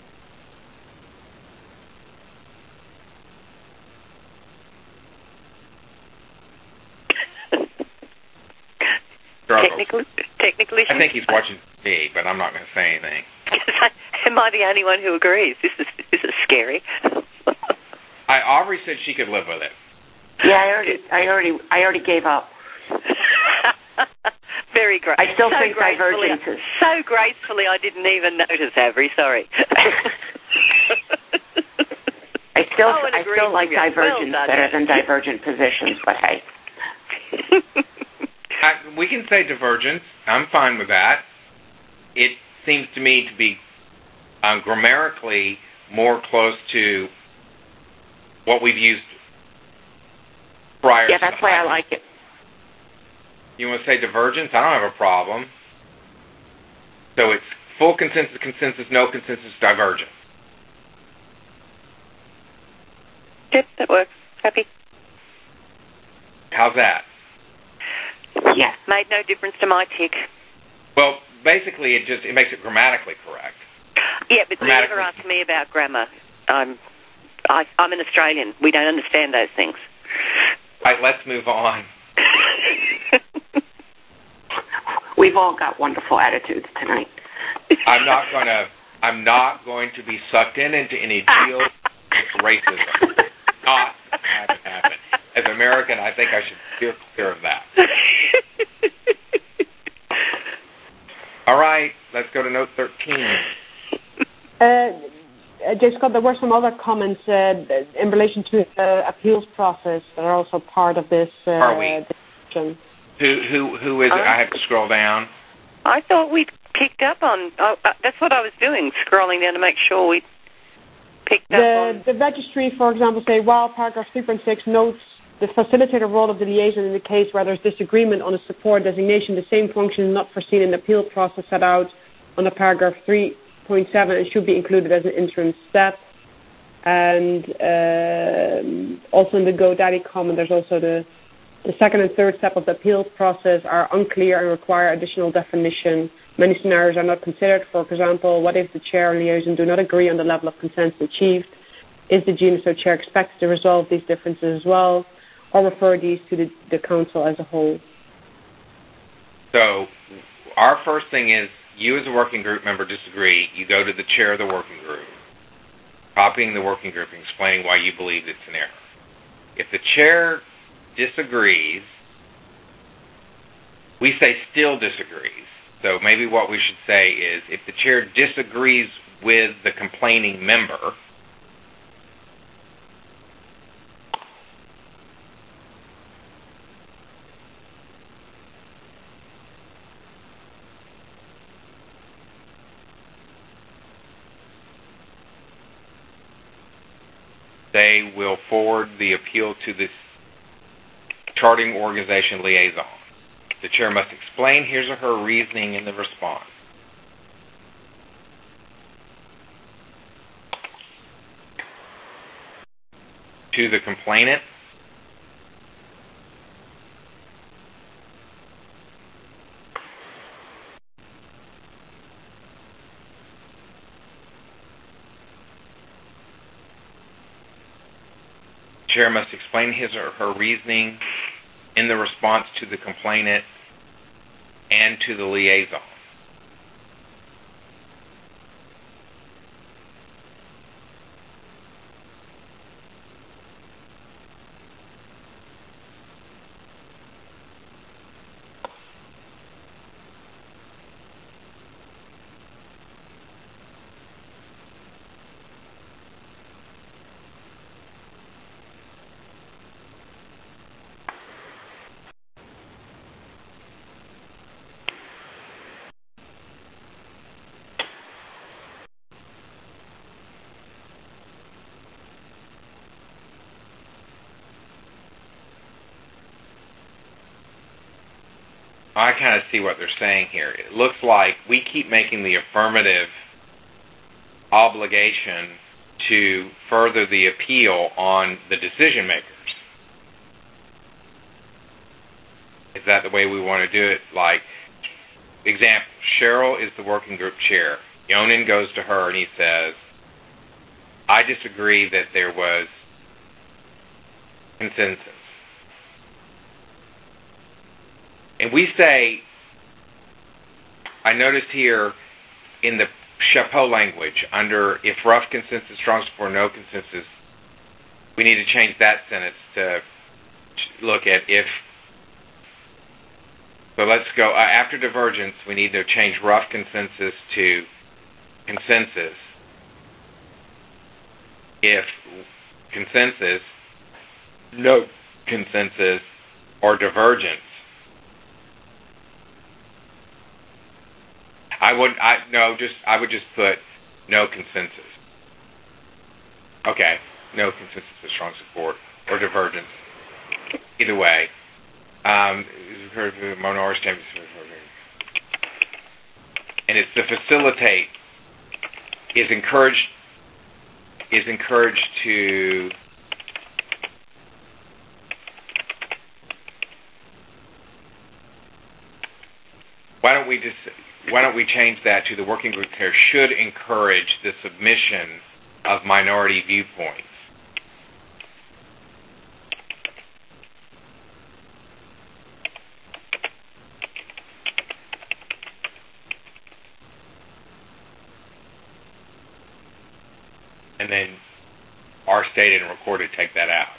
Technically, technically, I think he's watching T V, but I'm not going to say anything. Am I the only one who agrees? This is this is scary. I Aubrey said she could live with it. Yeah, I already, I already, I already gave up. Very great. I still so think divergence is so gracefully. I didn't even notice, Avery. Sorry. I still, oh, I still like divergence well better than divergent positions, but hey. I, we can say divergence. I'm fine with that. It seems to me to be um, grammatically more close to what we've used prior. Yeah, that's why I like it. You want to say divergence? I don't have a problem. So it's full consensus, consensus, no consensus, divergent. Yep, that works. Happy. How's that? Yeah, made no difference to my tick. Well, basically, it just it makes it grammatically correct. Yeah, but you never asked me about grammar. I'm, I, I'm an Australian. We don't understand those things. All right, let's move on. We've all got wonderful attitudes tonight. I'm not gonna. I'm not going to be sucked in into any geo racism. Not have it happen. As an American, I think I should steer clear of that. All right, let's go to note thirteen. Uh, J. Scott, there were some other comments uh, in relation to the appeals process that are also part of this uh, are we? discussion. Who who who is it? I have to scroll down. I thought we'd picked up on. Oh, uh, that's what I was doing, scrolling down to make sure we picked up the, on. The registry, for example, say while paragraph three point six notes the facilitator role of the liaison in the case where there's disagreement on a support designation, the same function is not foreseen in the appeal process set out under paragraph three point seven and should be included as an interim step. And uh, also in the GoDaddy comment, there's also the The second and third step of the appeals process are unclear and require additional definition. Many scenarios are not considered. For example, what if the chair and liaison do not agree on the level of consensus achieved? Is the G N S O chair expected to resolve these differences as well, or refer these to the, the council as a whole? So our first thing is, you as a working group member disagree, you go to the chair of the working group, copying the working group and explaining why you believe it's an error. If the chair disagrees, we say still disagrees. So maybe what we should say is if the chair disagrees with the complaining member, they will forward the appeal to the charting organization liaison. The chair must explain his or her reasoning in the response. To the complainant. The chair must explain his or her reasoning in the response to the complainant and to the liaison. I kind of see what they're saying here. It looks like we keep making the affirmative obligation to further the appeal on the decision makers. Is that the way we want to do it? Like, example, Cheryl is the working group chair. Yonan goes to her and he says, I disagree that there was consensus. And we say, I noticed here in the chapeau language, under if rough consensus, strong support, no consensus, we need to change that sentence to look at if. So let's go, uh, after divergence, we need to change rough consensus to consensus. If consensus, no consensus, or divergence. I would, I no, just I would just put no consensus. Okay, no consensus of strong support or divergence. Either way, um, and it's to facilitate is encouraged is encouraged to why don't we just Why don't we change that to the working group chair should encourage the submission of minority viewpoints? And then our stated and recorded take that out.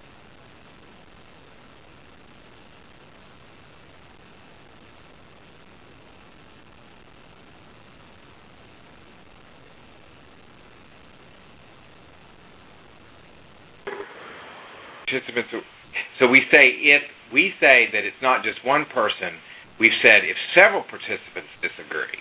Participants. So we say if we say that it's not just one person, we've said if several participants disagree.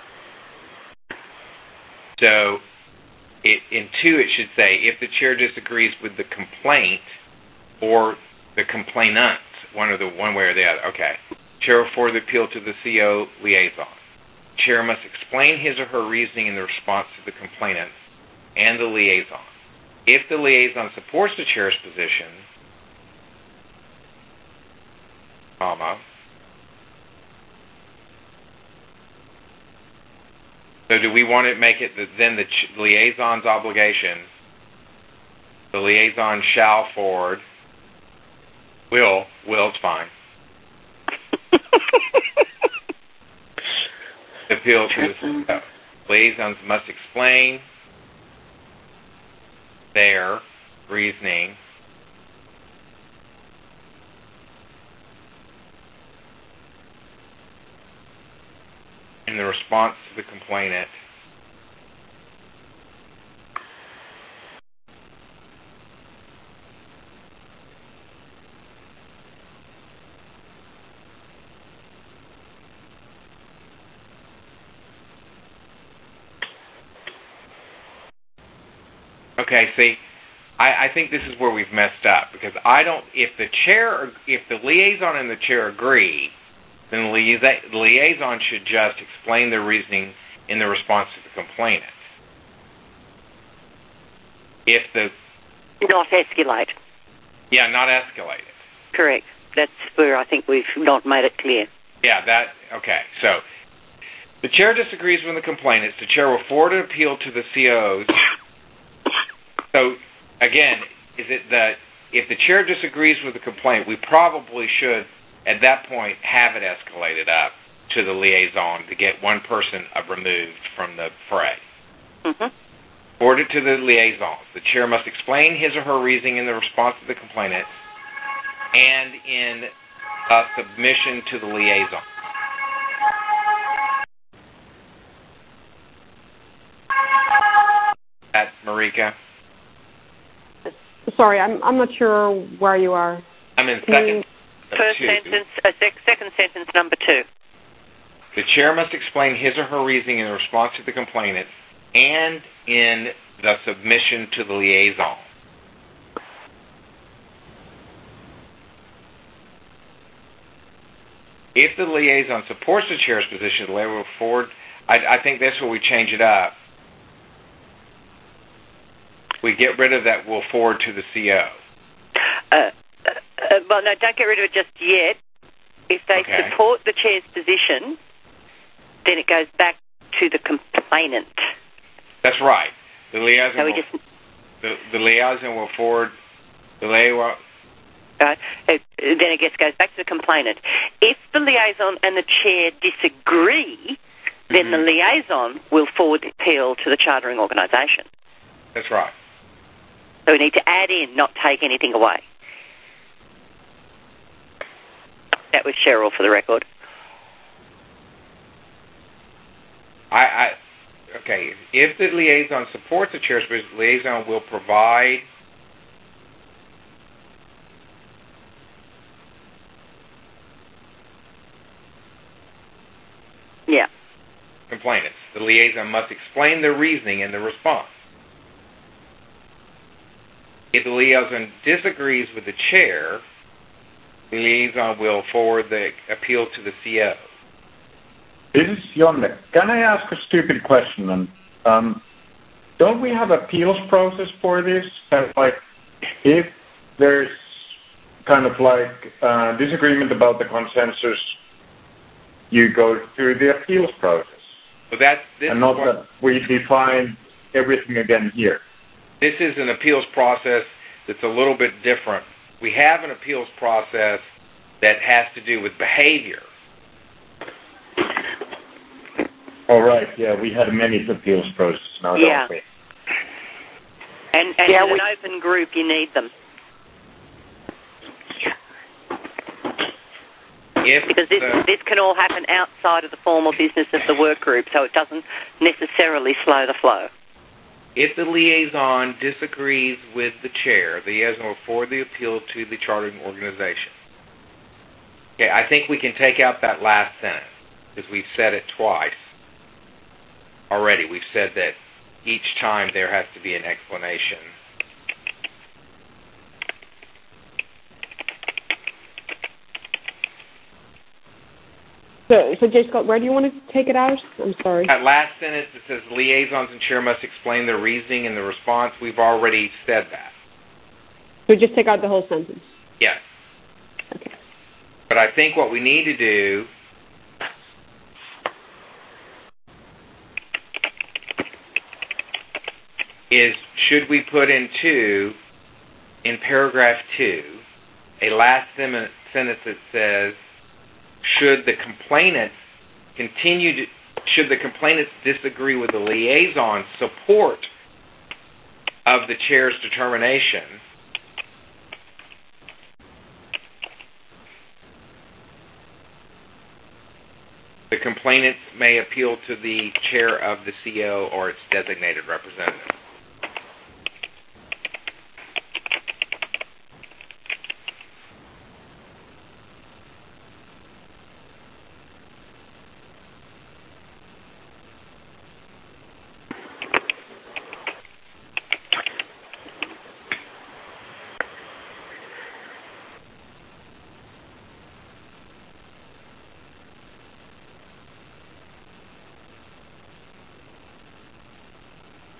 So it, in two, it should say if the chair disagrees with the complaint or the complainant, one or the one way or the other. Okay. Chair will forward the appeal to the C O liaison. Chair must explain his or her reasoning in the response to the complainant and the liaison. If the liaison supports the chair's position, comma, so do we want to make it the, then the ch- liaison's obligation, the liaison shall forward, will, will's fine, appeal to the liaisons must explain their reasoning in the response to the complainant Okay, see, I, I think this is where we've messed up because I don't. If the chair, if the liaison and the chair agree, then the lia- the liaison should just explain their reasoning in the response to the complainant. If the... Not escalate. Yeah, not escalate it. Correct. That's where I think we've not made it clear. Yeah, that... Okay, so... The chair disagrees with the complainants. The chair will forward an appeal to the C O Os. So, again, is it that if the chair disagrees with the complaint, we probably should, at that point, have it escalated up to the liaison to get one person uh, removed from the fray. Mm-hmm. Forward it to the liaison. The chair must explain his or her reasoning in the response to the complainant and in a submission to the liaison. That, Marika? Sorry, I'm I'm not sure where you are. I'm in Can second. you... First two. sentence, uh, sec- second sentence, number two. The chair must explain his or her reasoning in response to the complainant and in the submission to the liaison. If the liaison supports the chair's position, the liaison will forward. I, I think that's where we change it up. We get rid of that. We'll forward to the C O. Uh, uh, uh, well, no, don't get rid of it just yet. If they Okay. support the chair's position, then it goes back to the complainant. That's right. The liaison. So we will, just the, the liaison will forward. The liaison. Uh, it, then it gets goes back to the complainant. If the liaison and the chair disagree, then Mm-hmm. the liaison will forward the appeal to the chartering organisation. That's right. So we need to add in, not take anything away. That was Cheryl, for the record. I, I okay. If the liaison supports the chair's position, the liaison will provide. Yeah. Complainants. The liaison must explain their reasoning in the response. If the liaison disagrees with the chair, the liaison will forward the appeal to the C O. This is Jonne. Can I ask a stupid question? And um, don't we have appeals process for this? That, like, if there's kind of like uh, disagreement about the consensus, you go through the appeals process. But that's this and not is what, that we define everything again here. This is an appeals process that's a little bit different. We have an appeals process that has to do with behavior. All right. Yeah, we had many appeals processes now, Yeah. don't we? And, and Yeah, in we- an open group, you need them. If Because this, the, this can all happen outside of the formal business of the work group, so it doesn't necessarily slow the flow. if the liaison disagrees with the chair, the liaison will forward the appeal to the chartering organization. Okay, I think we can take out that last sentence because we've said it twice already. We've said that each time there has to be an explanation. So, so J. Scott, where do you want to take it out? I'm sorry. That last sentence that says liaisons and chair must explain their reasoning and the response, we've already said that. So just take out the whole sentence. Yes. Okay. But I think what we need to do is, should we put in two, in paragraph two, a last sentence that says, should the complainant continue to, should the complainants disagree with the liaison's support of the chair's determination, the complainant may appeal to the chair of the C O or its designated representative.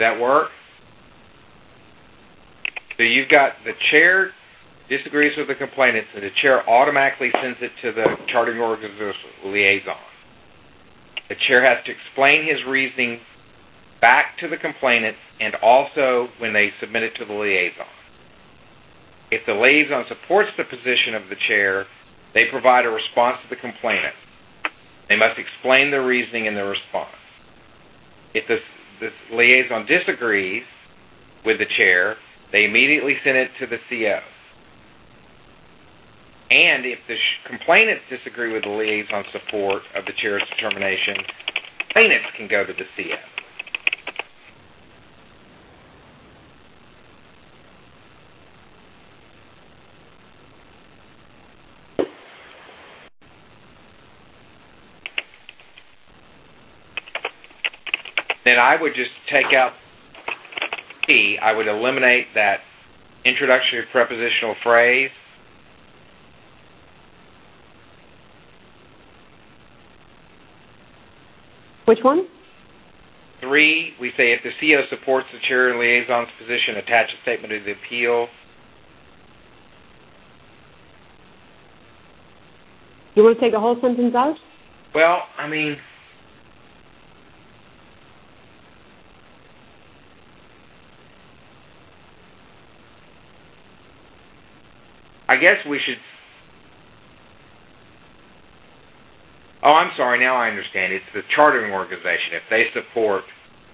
that work? So you've got the chair disagrees with the complainants, and the chair automatically sends it to the charting organizational liaison. The chair has to explain his reasoning back to the complainant and also when they submit it to the liaison. If the liaison supports the position of the chair, they provide a response to the complainant. They must explain their reasoning in the response. If the, the liaison disagrees with the chair, they immediately send it to the C O. And if the sh- complainants disagree with the liaison's support of the chair's determination, complainants can go to the C O. Then I would just take out P. I would eliminate that introductory prepositional phrase. Which one? Three, we say if the C O supports the chair and liaison's position, attach a statement of the appeal. You want to take the whole sentence out? Well, I mean, I guess we should... Oh, I'm sorry, now I understand. It's the chartering organization. If they support...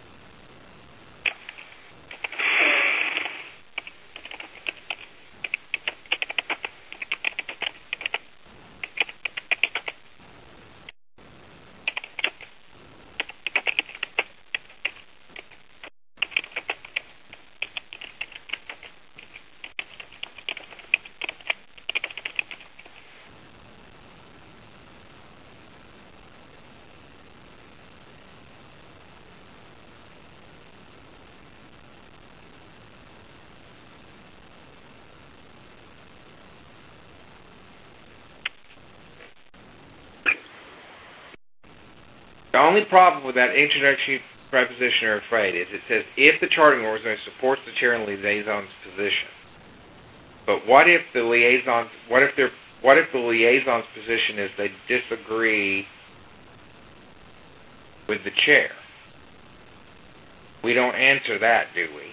The only problem with that introductory preposition or phrase is it says if the charting organization supports the chair and liaison's position. But what if the liaison? What if they're? What if the liaison's position is they disagree with the chair? We don't answer that, do we?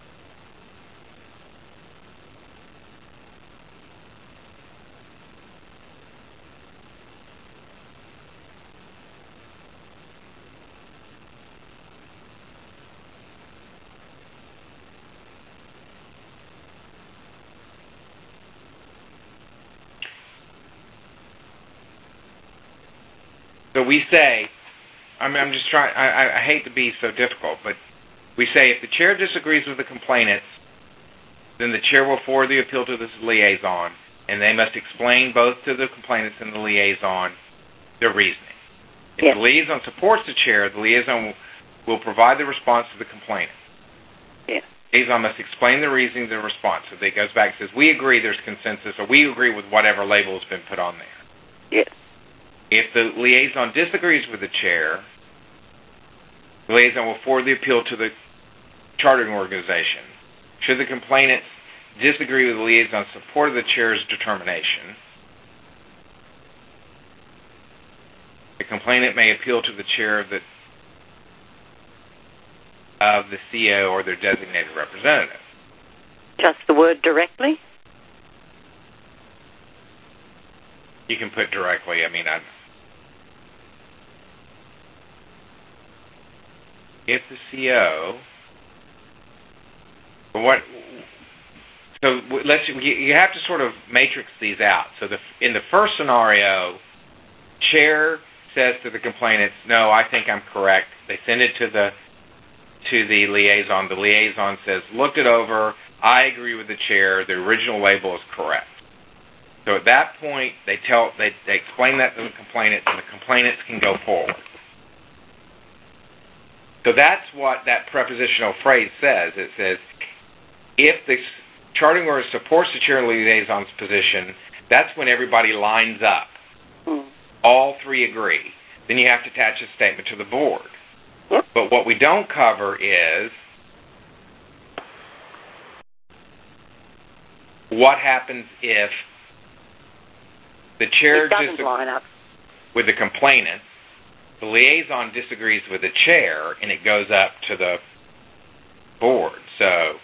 So we say, I mean, I'm just trying, I, I hate to be so difficult, but we say if the chair disagrees with the complainants, then the chair will forward the appeal to the liaison, and they must explain both to the complainants and the liaison their reasoning. If yes. the liaison supports the chair, the liaison will provide the response to the complainant. Yes. The liaison must explain the reasoning of the response. So it goes back and says, we agree there's consensus, or we agree with whatever label has been put on there. Yes. If the liaison disagrees with the chair, the liaison will forward the appeal to the chartering organization. Should the complainants disagree with the liaison's support of the chair's determination, the complainant may appeal to the chair of the of the C O or their designated representative. Just the word directly? You can put directly. I mean, I. If the C O, what? So let's. You have to sort of matrix these out. So the in the first scenario, chair says to the complainants, "No, I think I'm correct." They send it to the to the liaison. The liaison says, "Looked it over. I agree with the chair. The original label is correct." So at that point, they tell they, they explain that to the complainants, and the complainants can go forward. So that's what that prepositional phrase says. It says, if the charting order supports the chair and liaison's position, that's when everybody lines up. Mm. All three agree. Then you have to attach a statement to the board. Yep. But what we don't cover is what happens if the chair it doesn't disagrees line up with the complainant, the liaison disagrees with the chair, and it goes up to the board. So,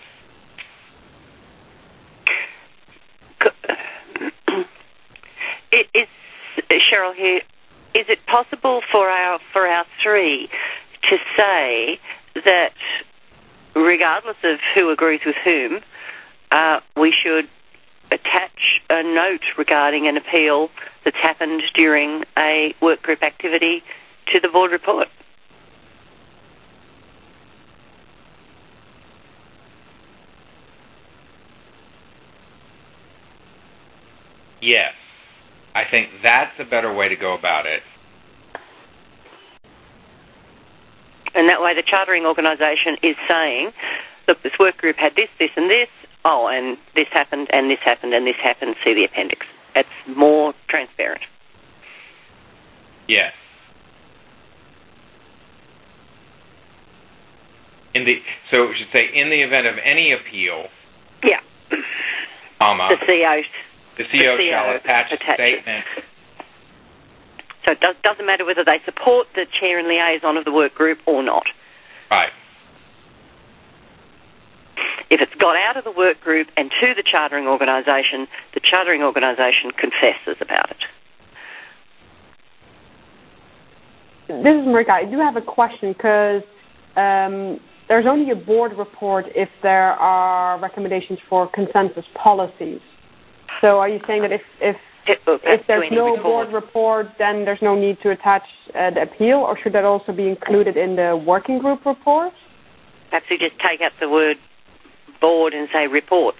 it is Cheryl here. Is it possible for our for our three to say that, regardless of who agrees with whom, uh, we should attach a note regarding an appeal that's happened during a workgroup activity to the board report? yes, I think that's a better way to go about it. And that way the chartering organisation is saying, look, this work group had this, this and this, oh, and this happened, and this happened, and this happened, see the appendix. It's more transparent. Yes. In the so we should say, in the event of any appeal, yeah, comma, the C O, the C O, the C O shall attach a statement. So it does, doesn't matter whether they support the chair and liaison of the work group or not. Right. If it's got out of the work group and to the chartering organisation, the chartering organisation confesses about it. This is Marika. I do have a question because um, there's only a board report if there are recommendations for consensus policies. So are you saying that if if, if there's no report. board report, then there's no need to attach uh, the appeal, or should that also be included in the working group report? Perhaps we just take out the word board and say reports.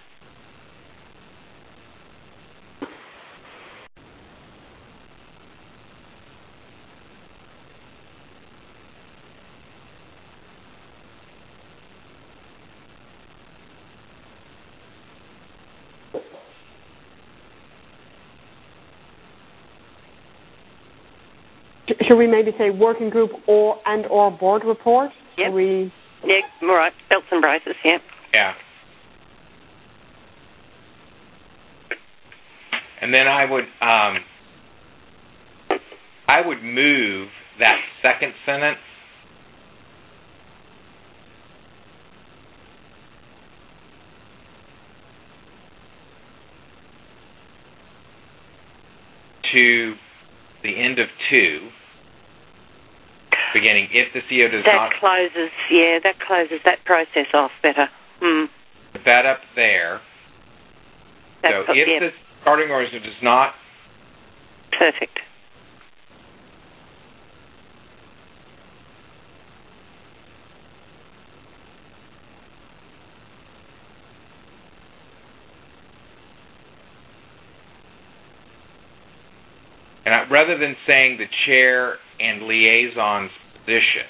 Should we maybe say working group or and or board report? Yep. We... Yeah, all right. Belts and braces, yeah. Yeah. And then I would um, I would move that second sentence to the end of two, beginning if the C O does that not... That closes, yeah, that closes that process off better. Hmm. Put that up there. That's so put, if yeah. the chartering organization does not... Perfect. And I, rather than saying the chair and liaison's position,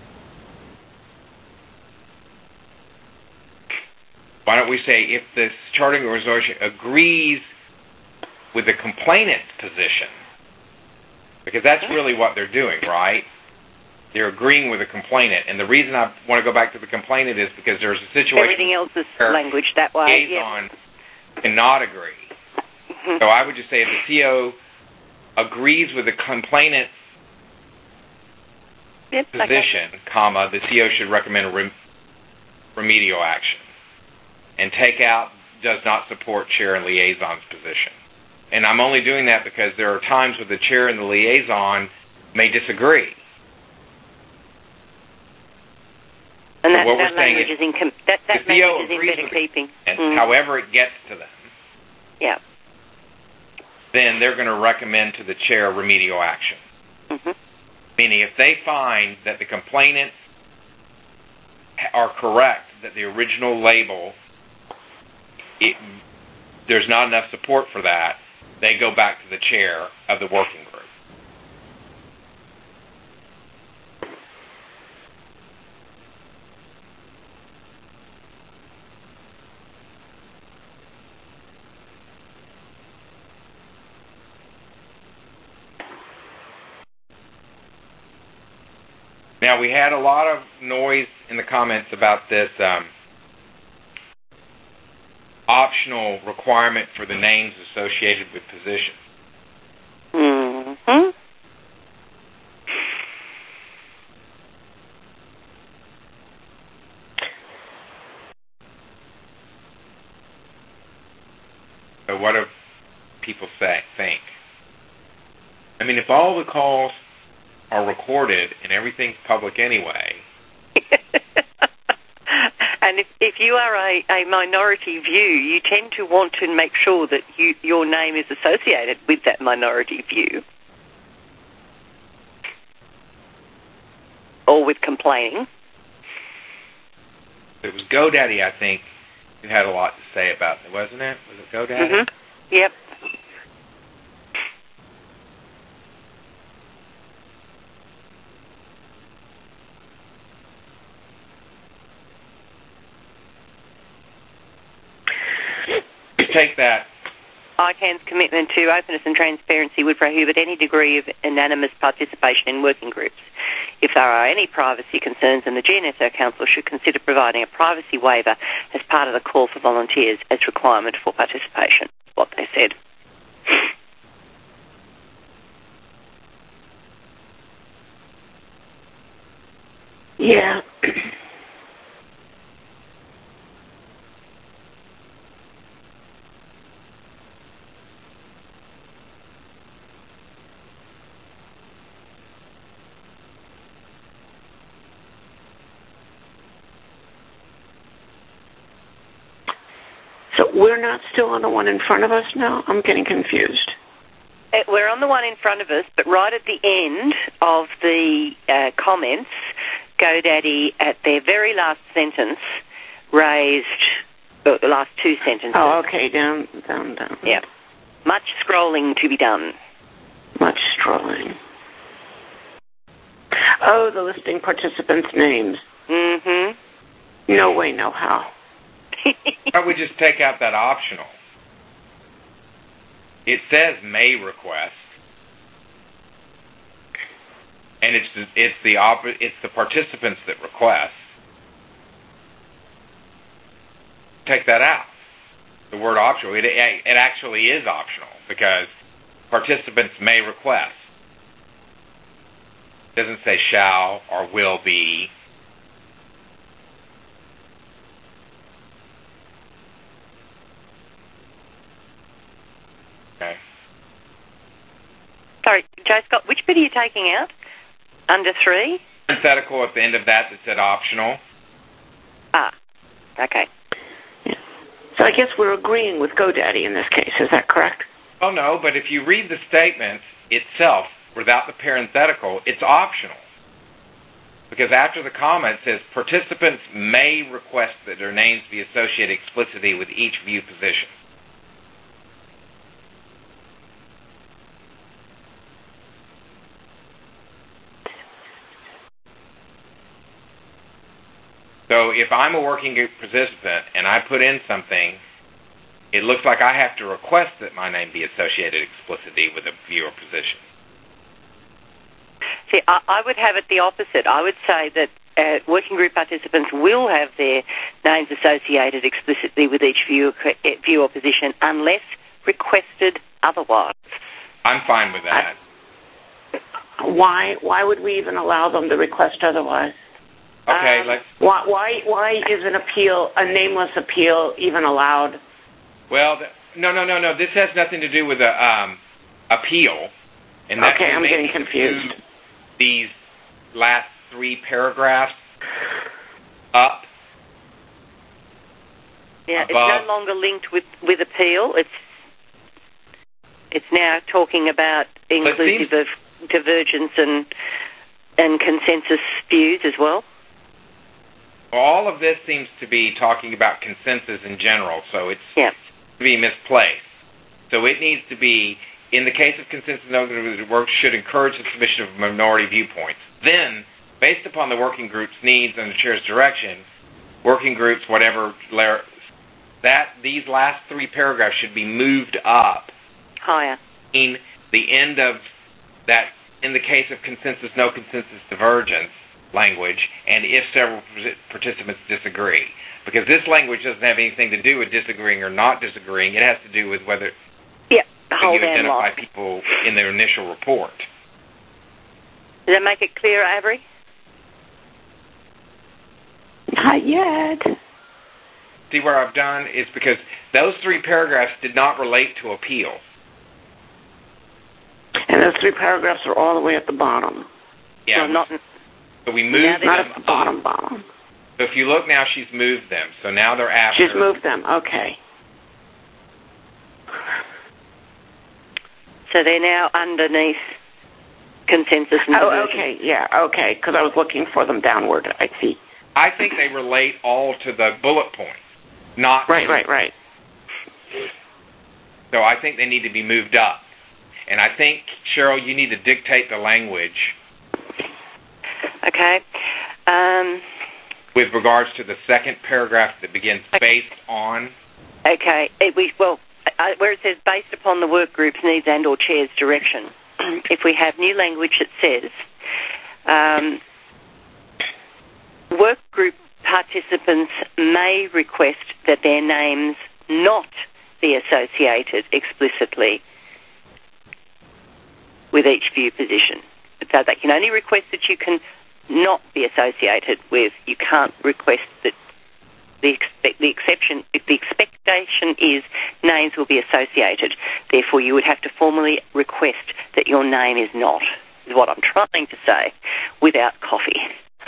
why don't we say if the chartering organization agrees with the complainant's position, because that's really what they're doing, right? They're agreeing with the complainant. And the reason I want to go back to the complainant is because there's a situation... Everything else is language that way. Liaison yeah. cannot agree. Mm-hmm. So I would just say if the C O agrees with the complainant's yep, position, okay. comma, the C O should recommend a rem- remedial action. And take out does not support chair and liaison's position. And I'm only doing that because there are times where the chair and the liaison may disagree. And that, so what that we're saying language is in, com- that, that the C O language is in better keeping. And mm. however it gets to them. Yeah. Then they're going to recommend to the chair remedial action. Mm-hmm. Meaning if they find that the complainants are correct, that the original label, it, there's not enough support for that, they go back to the chair of the working group. Now, we had a lot of noise in the comments about this um, optional requirement for the names associated with positions. Mm-hmm. So what do people say, think? I mean, if all the calls are recorded and everything's public anyway... And if, if you are a, a minority view, you tend to want to make sure that you, your name is associated with that minority view. Or with complaining. It was GoDaddy, I think, who had a lot to say about it, wasn't it? Was it GoDaddy? Mm-hmm. Yep. Take that. I CAN's commitment to openness and transparency would prohibit any degree of anonymous participation in working groups. If there are any privacy concerns, then the G N S O Council should consider providing a privacy waiver as part of the call for volunteers as requirement for participation, what they said. Yeah. So we're not still on the one in front of us now? I'm getting confused. We're on the one in front of us, but right at the end of the uh, comments, GoDaddy, at their very last sentence, raised uh, the last two sentences. Oh, okay, down, down, down. Yeah. Much scrolling to be done. Much scrolling. Oh, the listing participants' names. Mm-hmm. No way, no how. Why don't we just take out that optional? It says may request, and it's the, it's the op- it's the participants that request. Take that out. The word optional. It it actually is optional because participants may request. It doesn't say shall or will be. Okay. Sorry, Joe Scott, which bit are you taking out? Under three? Parenthetical at the end of that that said optional. Ah, okay. Yeah. So I guess we're agreeing with GoDaddy in this case. Is that correct? Oh, no, but if you read the statement itself without the parenthetical, it's optional. Because after the comment says, participants may request that their names be associated explicitly with each view position. So if I'm a working group participant and I put in something, it looks like I have to request that my name be associated explicitly with a viewer position. See, I, I would have it the opposite. I would say that uh, working group participants will have their names associated explicitly with each viewer, viewer position unless requested otherwise. I'm fine with that. Why? Why would we even allow them to request otherwise? Okay, um, let's... Why, why, why is an appeal, a nameless appeal, even allowed? Well, no, no, no, no. This has nothing to do with a um, appeal. And that okay, I'm may getting confused. These last three paragraphs up. Yeah, above. It's no longer linked with, with appeal. It's it's now talking about inclusive seems... of divergence and and consensus views as well. Well, all of this seems to be talking about consensus in general, so it's yeah. to be misplaced. So it needs to be, in the case of consensus, no work should encourage the submission of minority viewpoints. Then, based upon the working group's needs and the chair's direction, working groups, whatever, that these last three paragraphs should be moved up. Higher. In the end of that, in the case of consensus, no consensus, divergence, language, and if several participants disagree. Because this language doesn't have anything to do with disagreeing or not disagreeing. It has to do with whether yep, the whole you identify lot. people in their initial report. Does that make it clear, Avery? Not yet. See, where I've done is because those three paragraphs did not relate to appeal. And those three paragraphs are all the way at the bottom. Yeah, so not. So we moved yeah, them. Not at the bottom, bottom. So if you look now, she's moved them. So now they're after. She's moved them. Okay. So they're now underneath consensus and Oh, diversion. okay. Yeah, okay. Because I was looking for them downward. I see. I think they relate all to the bullet points, not Right, to, right, right. So I think they need to be moved up. And I think, Cheryl, you need to dictate the language. Okay. Um, with regards to the second paragraph that begins okay. based on. Okay. It, we, well, uh, where it says based upon the work group's needs and or chair's direction, if we have new language that says um, work group participants may request that their names not be associated explicitly with each view position. So they can only request that you can not be associated with. You can't request that the, expect, the exception, if the expectation is names will be associated, therefore you would have to formally request that your name is not, is what I'm trying to say, without coffee.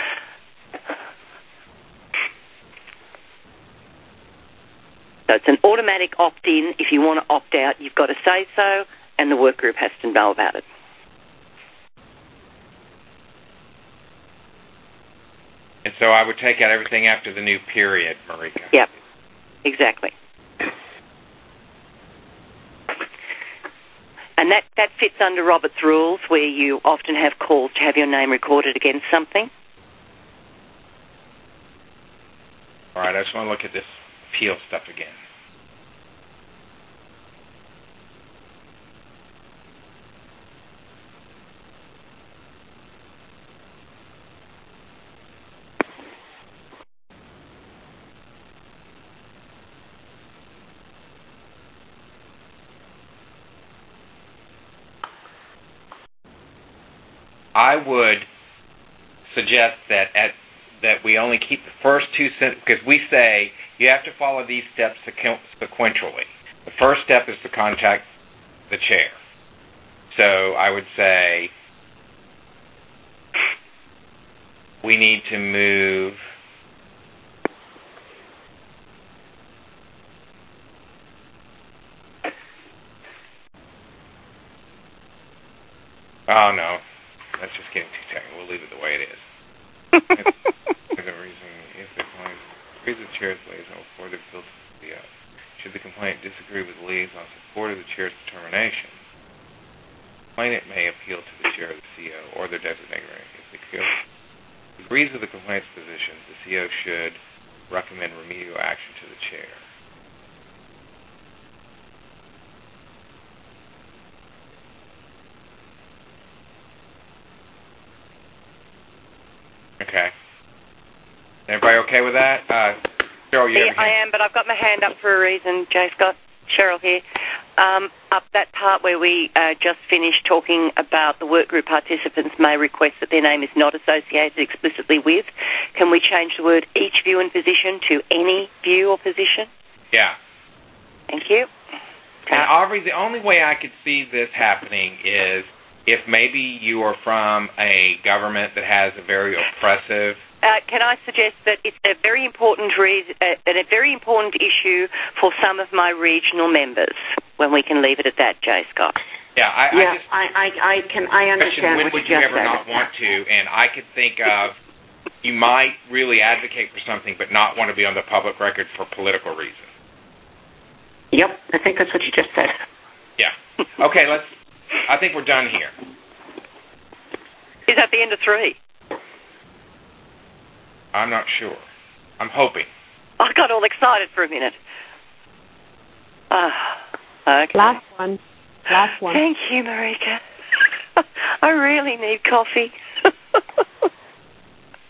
So it's an automatic opt-in. If you want to opt out, you've got to say so, and the work group has to know about it. And so I would take out everything after the new period, Marika. Yep, exactly. And that, that fits under Robert's rules, where you often have calls to have your name recorded against something. All right, I just want to look at this appeal stuff again. I would suggest that at that we only keep the first two sentences, because we say you have to follow these steps sequentially. The first step is to contact the chair. So I would say we need to move Oh, no. That's just getting too technical. We'll leave it the way it is. For the reason, if the complaint agrees with the chair's liaison before the bill to the uh, should the complainant disagree with the liaison support of the chair's determination, the complainant may appeal to the chair of the C O or their designator. If the C O agrees with the complainant's position, the C O should recommend remedial action to the chair. Okay. Everybody okay with that? Uh, Cheryl, you yeah, I am, but I've got my hand up for a reason, Jay Scott. Cheryl here. Um, up that part where we uh, just finished talking about the workgroup participants may request that their name is not associated explicitly with, can we change the word each view and position to any view or position? Yeah. Thank you. And Aubrey, the only way I could see this happening is if maybe you are from a government that has a very oppressive... Uh, can I suggest that it's a very important re- uh, a very important issue for some of my regional members, when we can leave it at that, Jay Scott? Yeah, I, yeah, I, just, I, I, I can I understand when what would you you just ever said. not want to? And I could think of you might really advocate for something but not want to be on the public record for political reasons. Yep, I think that's what you just said. Yeah. Okay, let's. I think we're done here. Is that the end of three? I'm not sure. I'm hoping. I got all excited for a minute. Uh, okay. Last one. Last one. Thank you, Marika. I really need coffee.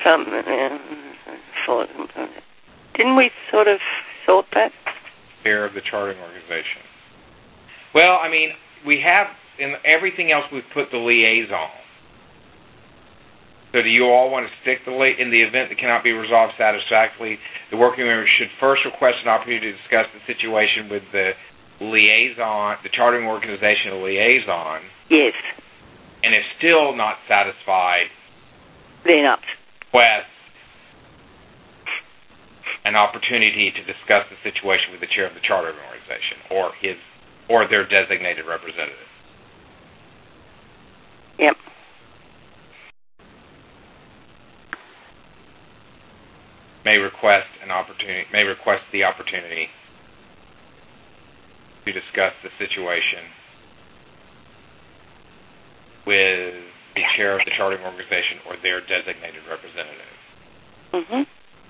Um, uh, sort of, didn't we sort of sort that? Chair of the charting organization. Well, I mean, we have, in everything else we've put the liaison. So do you all want to stick the li- in the event that cannot be resolved satisfactorily, the working member should first request an opportunity to discuss the situation with the liaison, the charting organization liaison. Yes. And if still not satisfied, then up. Request an opportunity to discuss the situation with the chair of the charter organization or his or their designated representative. Yep. May request an opportunity. May request the opportunity to discuss the situation with the chair of the charting organization or their designated representative. Mm-hmm.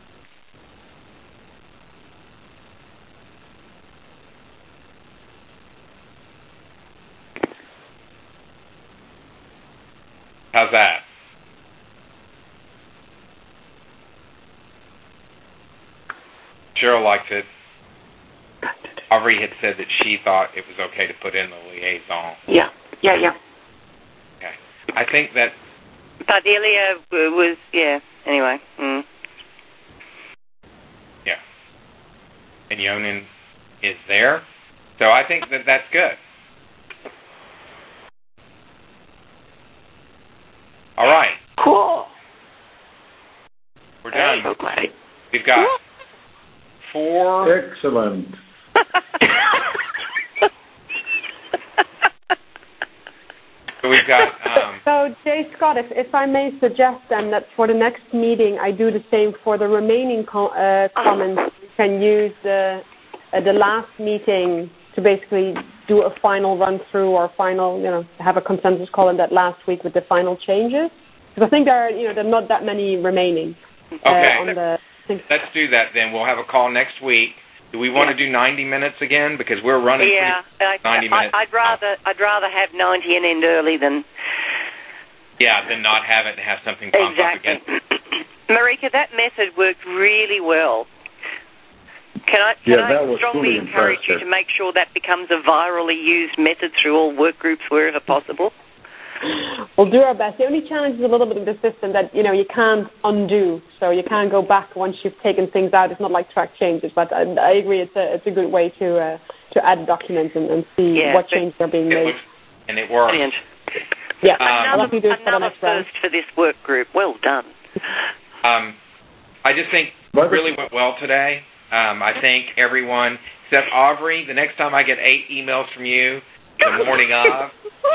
How's that? Cheryl liked it. Aubrey had said that she thought it was okay to put in the liaison. Yeah, yeah, yeah. Okay. I think that... But Ilya was, yeah, anyway. Mm. Yeah. And Yonan is there. So I think that that's good. All right. Cool. We're done. So glad. We've got four... Excellent. So we've got... Um, so, Jay Scott, if, if I may suggest then that for the next meeting I do the same for the remaining co- uh, comments. We can use the uh, the last meeting to basically do a final run-through or final, you know, have a consensus call in that last week with the final changes. Because I think there are, you know, there are not that many remaining. Uh, okay. on the, Let's do that then. We'll have a call next week. Do we want to do ninety minutes again? Because we're running yeah, pretty, I, ninety minutes. I, I'd rather I'd rather have ninety and end early than yeah, than not have it and have something pop exactly. up again. Marika, that method worked really well. Can I can yeah, I strongly encourage impressive. you to make sure that becomes a virally used method through all work groups wherever possible? We'll do our best. The only challenge is a little bit of the system that, you know, you can't undo. So you can't go back once you've taken things out. It's not like track changes. But I, I agree it's a, it's a good way to uh, to add documents and, and see yeah, what changes are being made. Looks, and it works. Brilliant. Yeah, um, another, do another for first for this work group. Well done. Um, I just think it really went well today. Um, I think everyone, except Aubrey, the next time I get eight emails from you the morning of,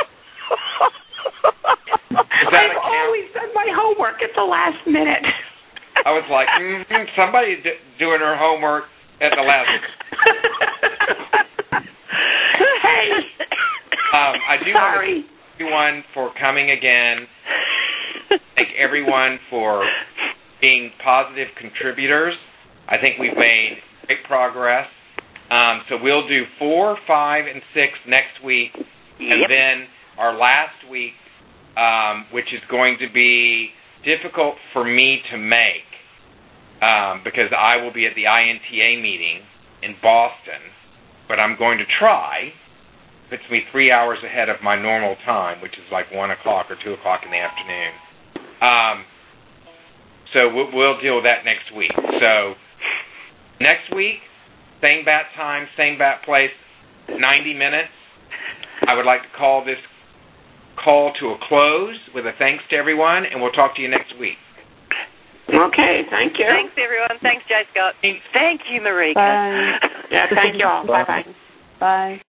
I've always done my homework at the last minute. I was like, mm-hmm, somebody d- doing her homework at the last minute. Hey. Um, I do Sorry. want to thank everyone for coming again. Thank everyone for being positive contributors. I think we've made great progress. Um, so we'll do four, five, and six next week, and yep. then our last week, um, which is going to be difficult for me to make um, because I will be at the I N T A meeting in Boston, but I'm going to try. It puts me three hours ahead of my normal time, which is like one o'clock or two o'clock in the afternoon. Um, so we'll, we'll deal with that next week. So next week, same bat time, same bat place, ninety minutes. I would like to call this call to a close with a thanks to everyone, and we'll talk to you next week. Okay, thank you. Thanks, everyone. Thanks, Jay Scott. Thank you, Marika. Bye. Yeah, thank you all. Bye-bye. Bye.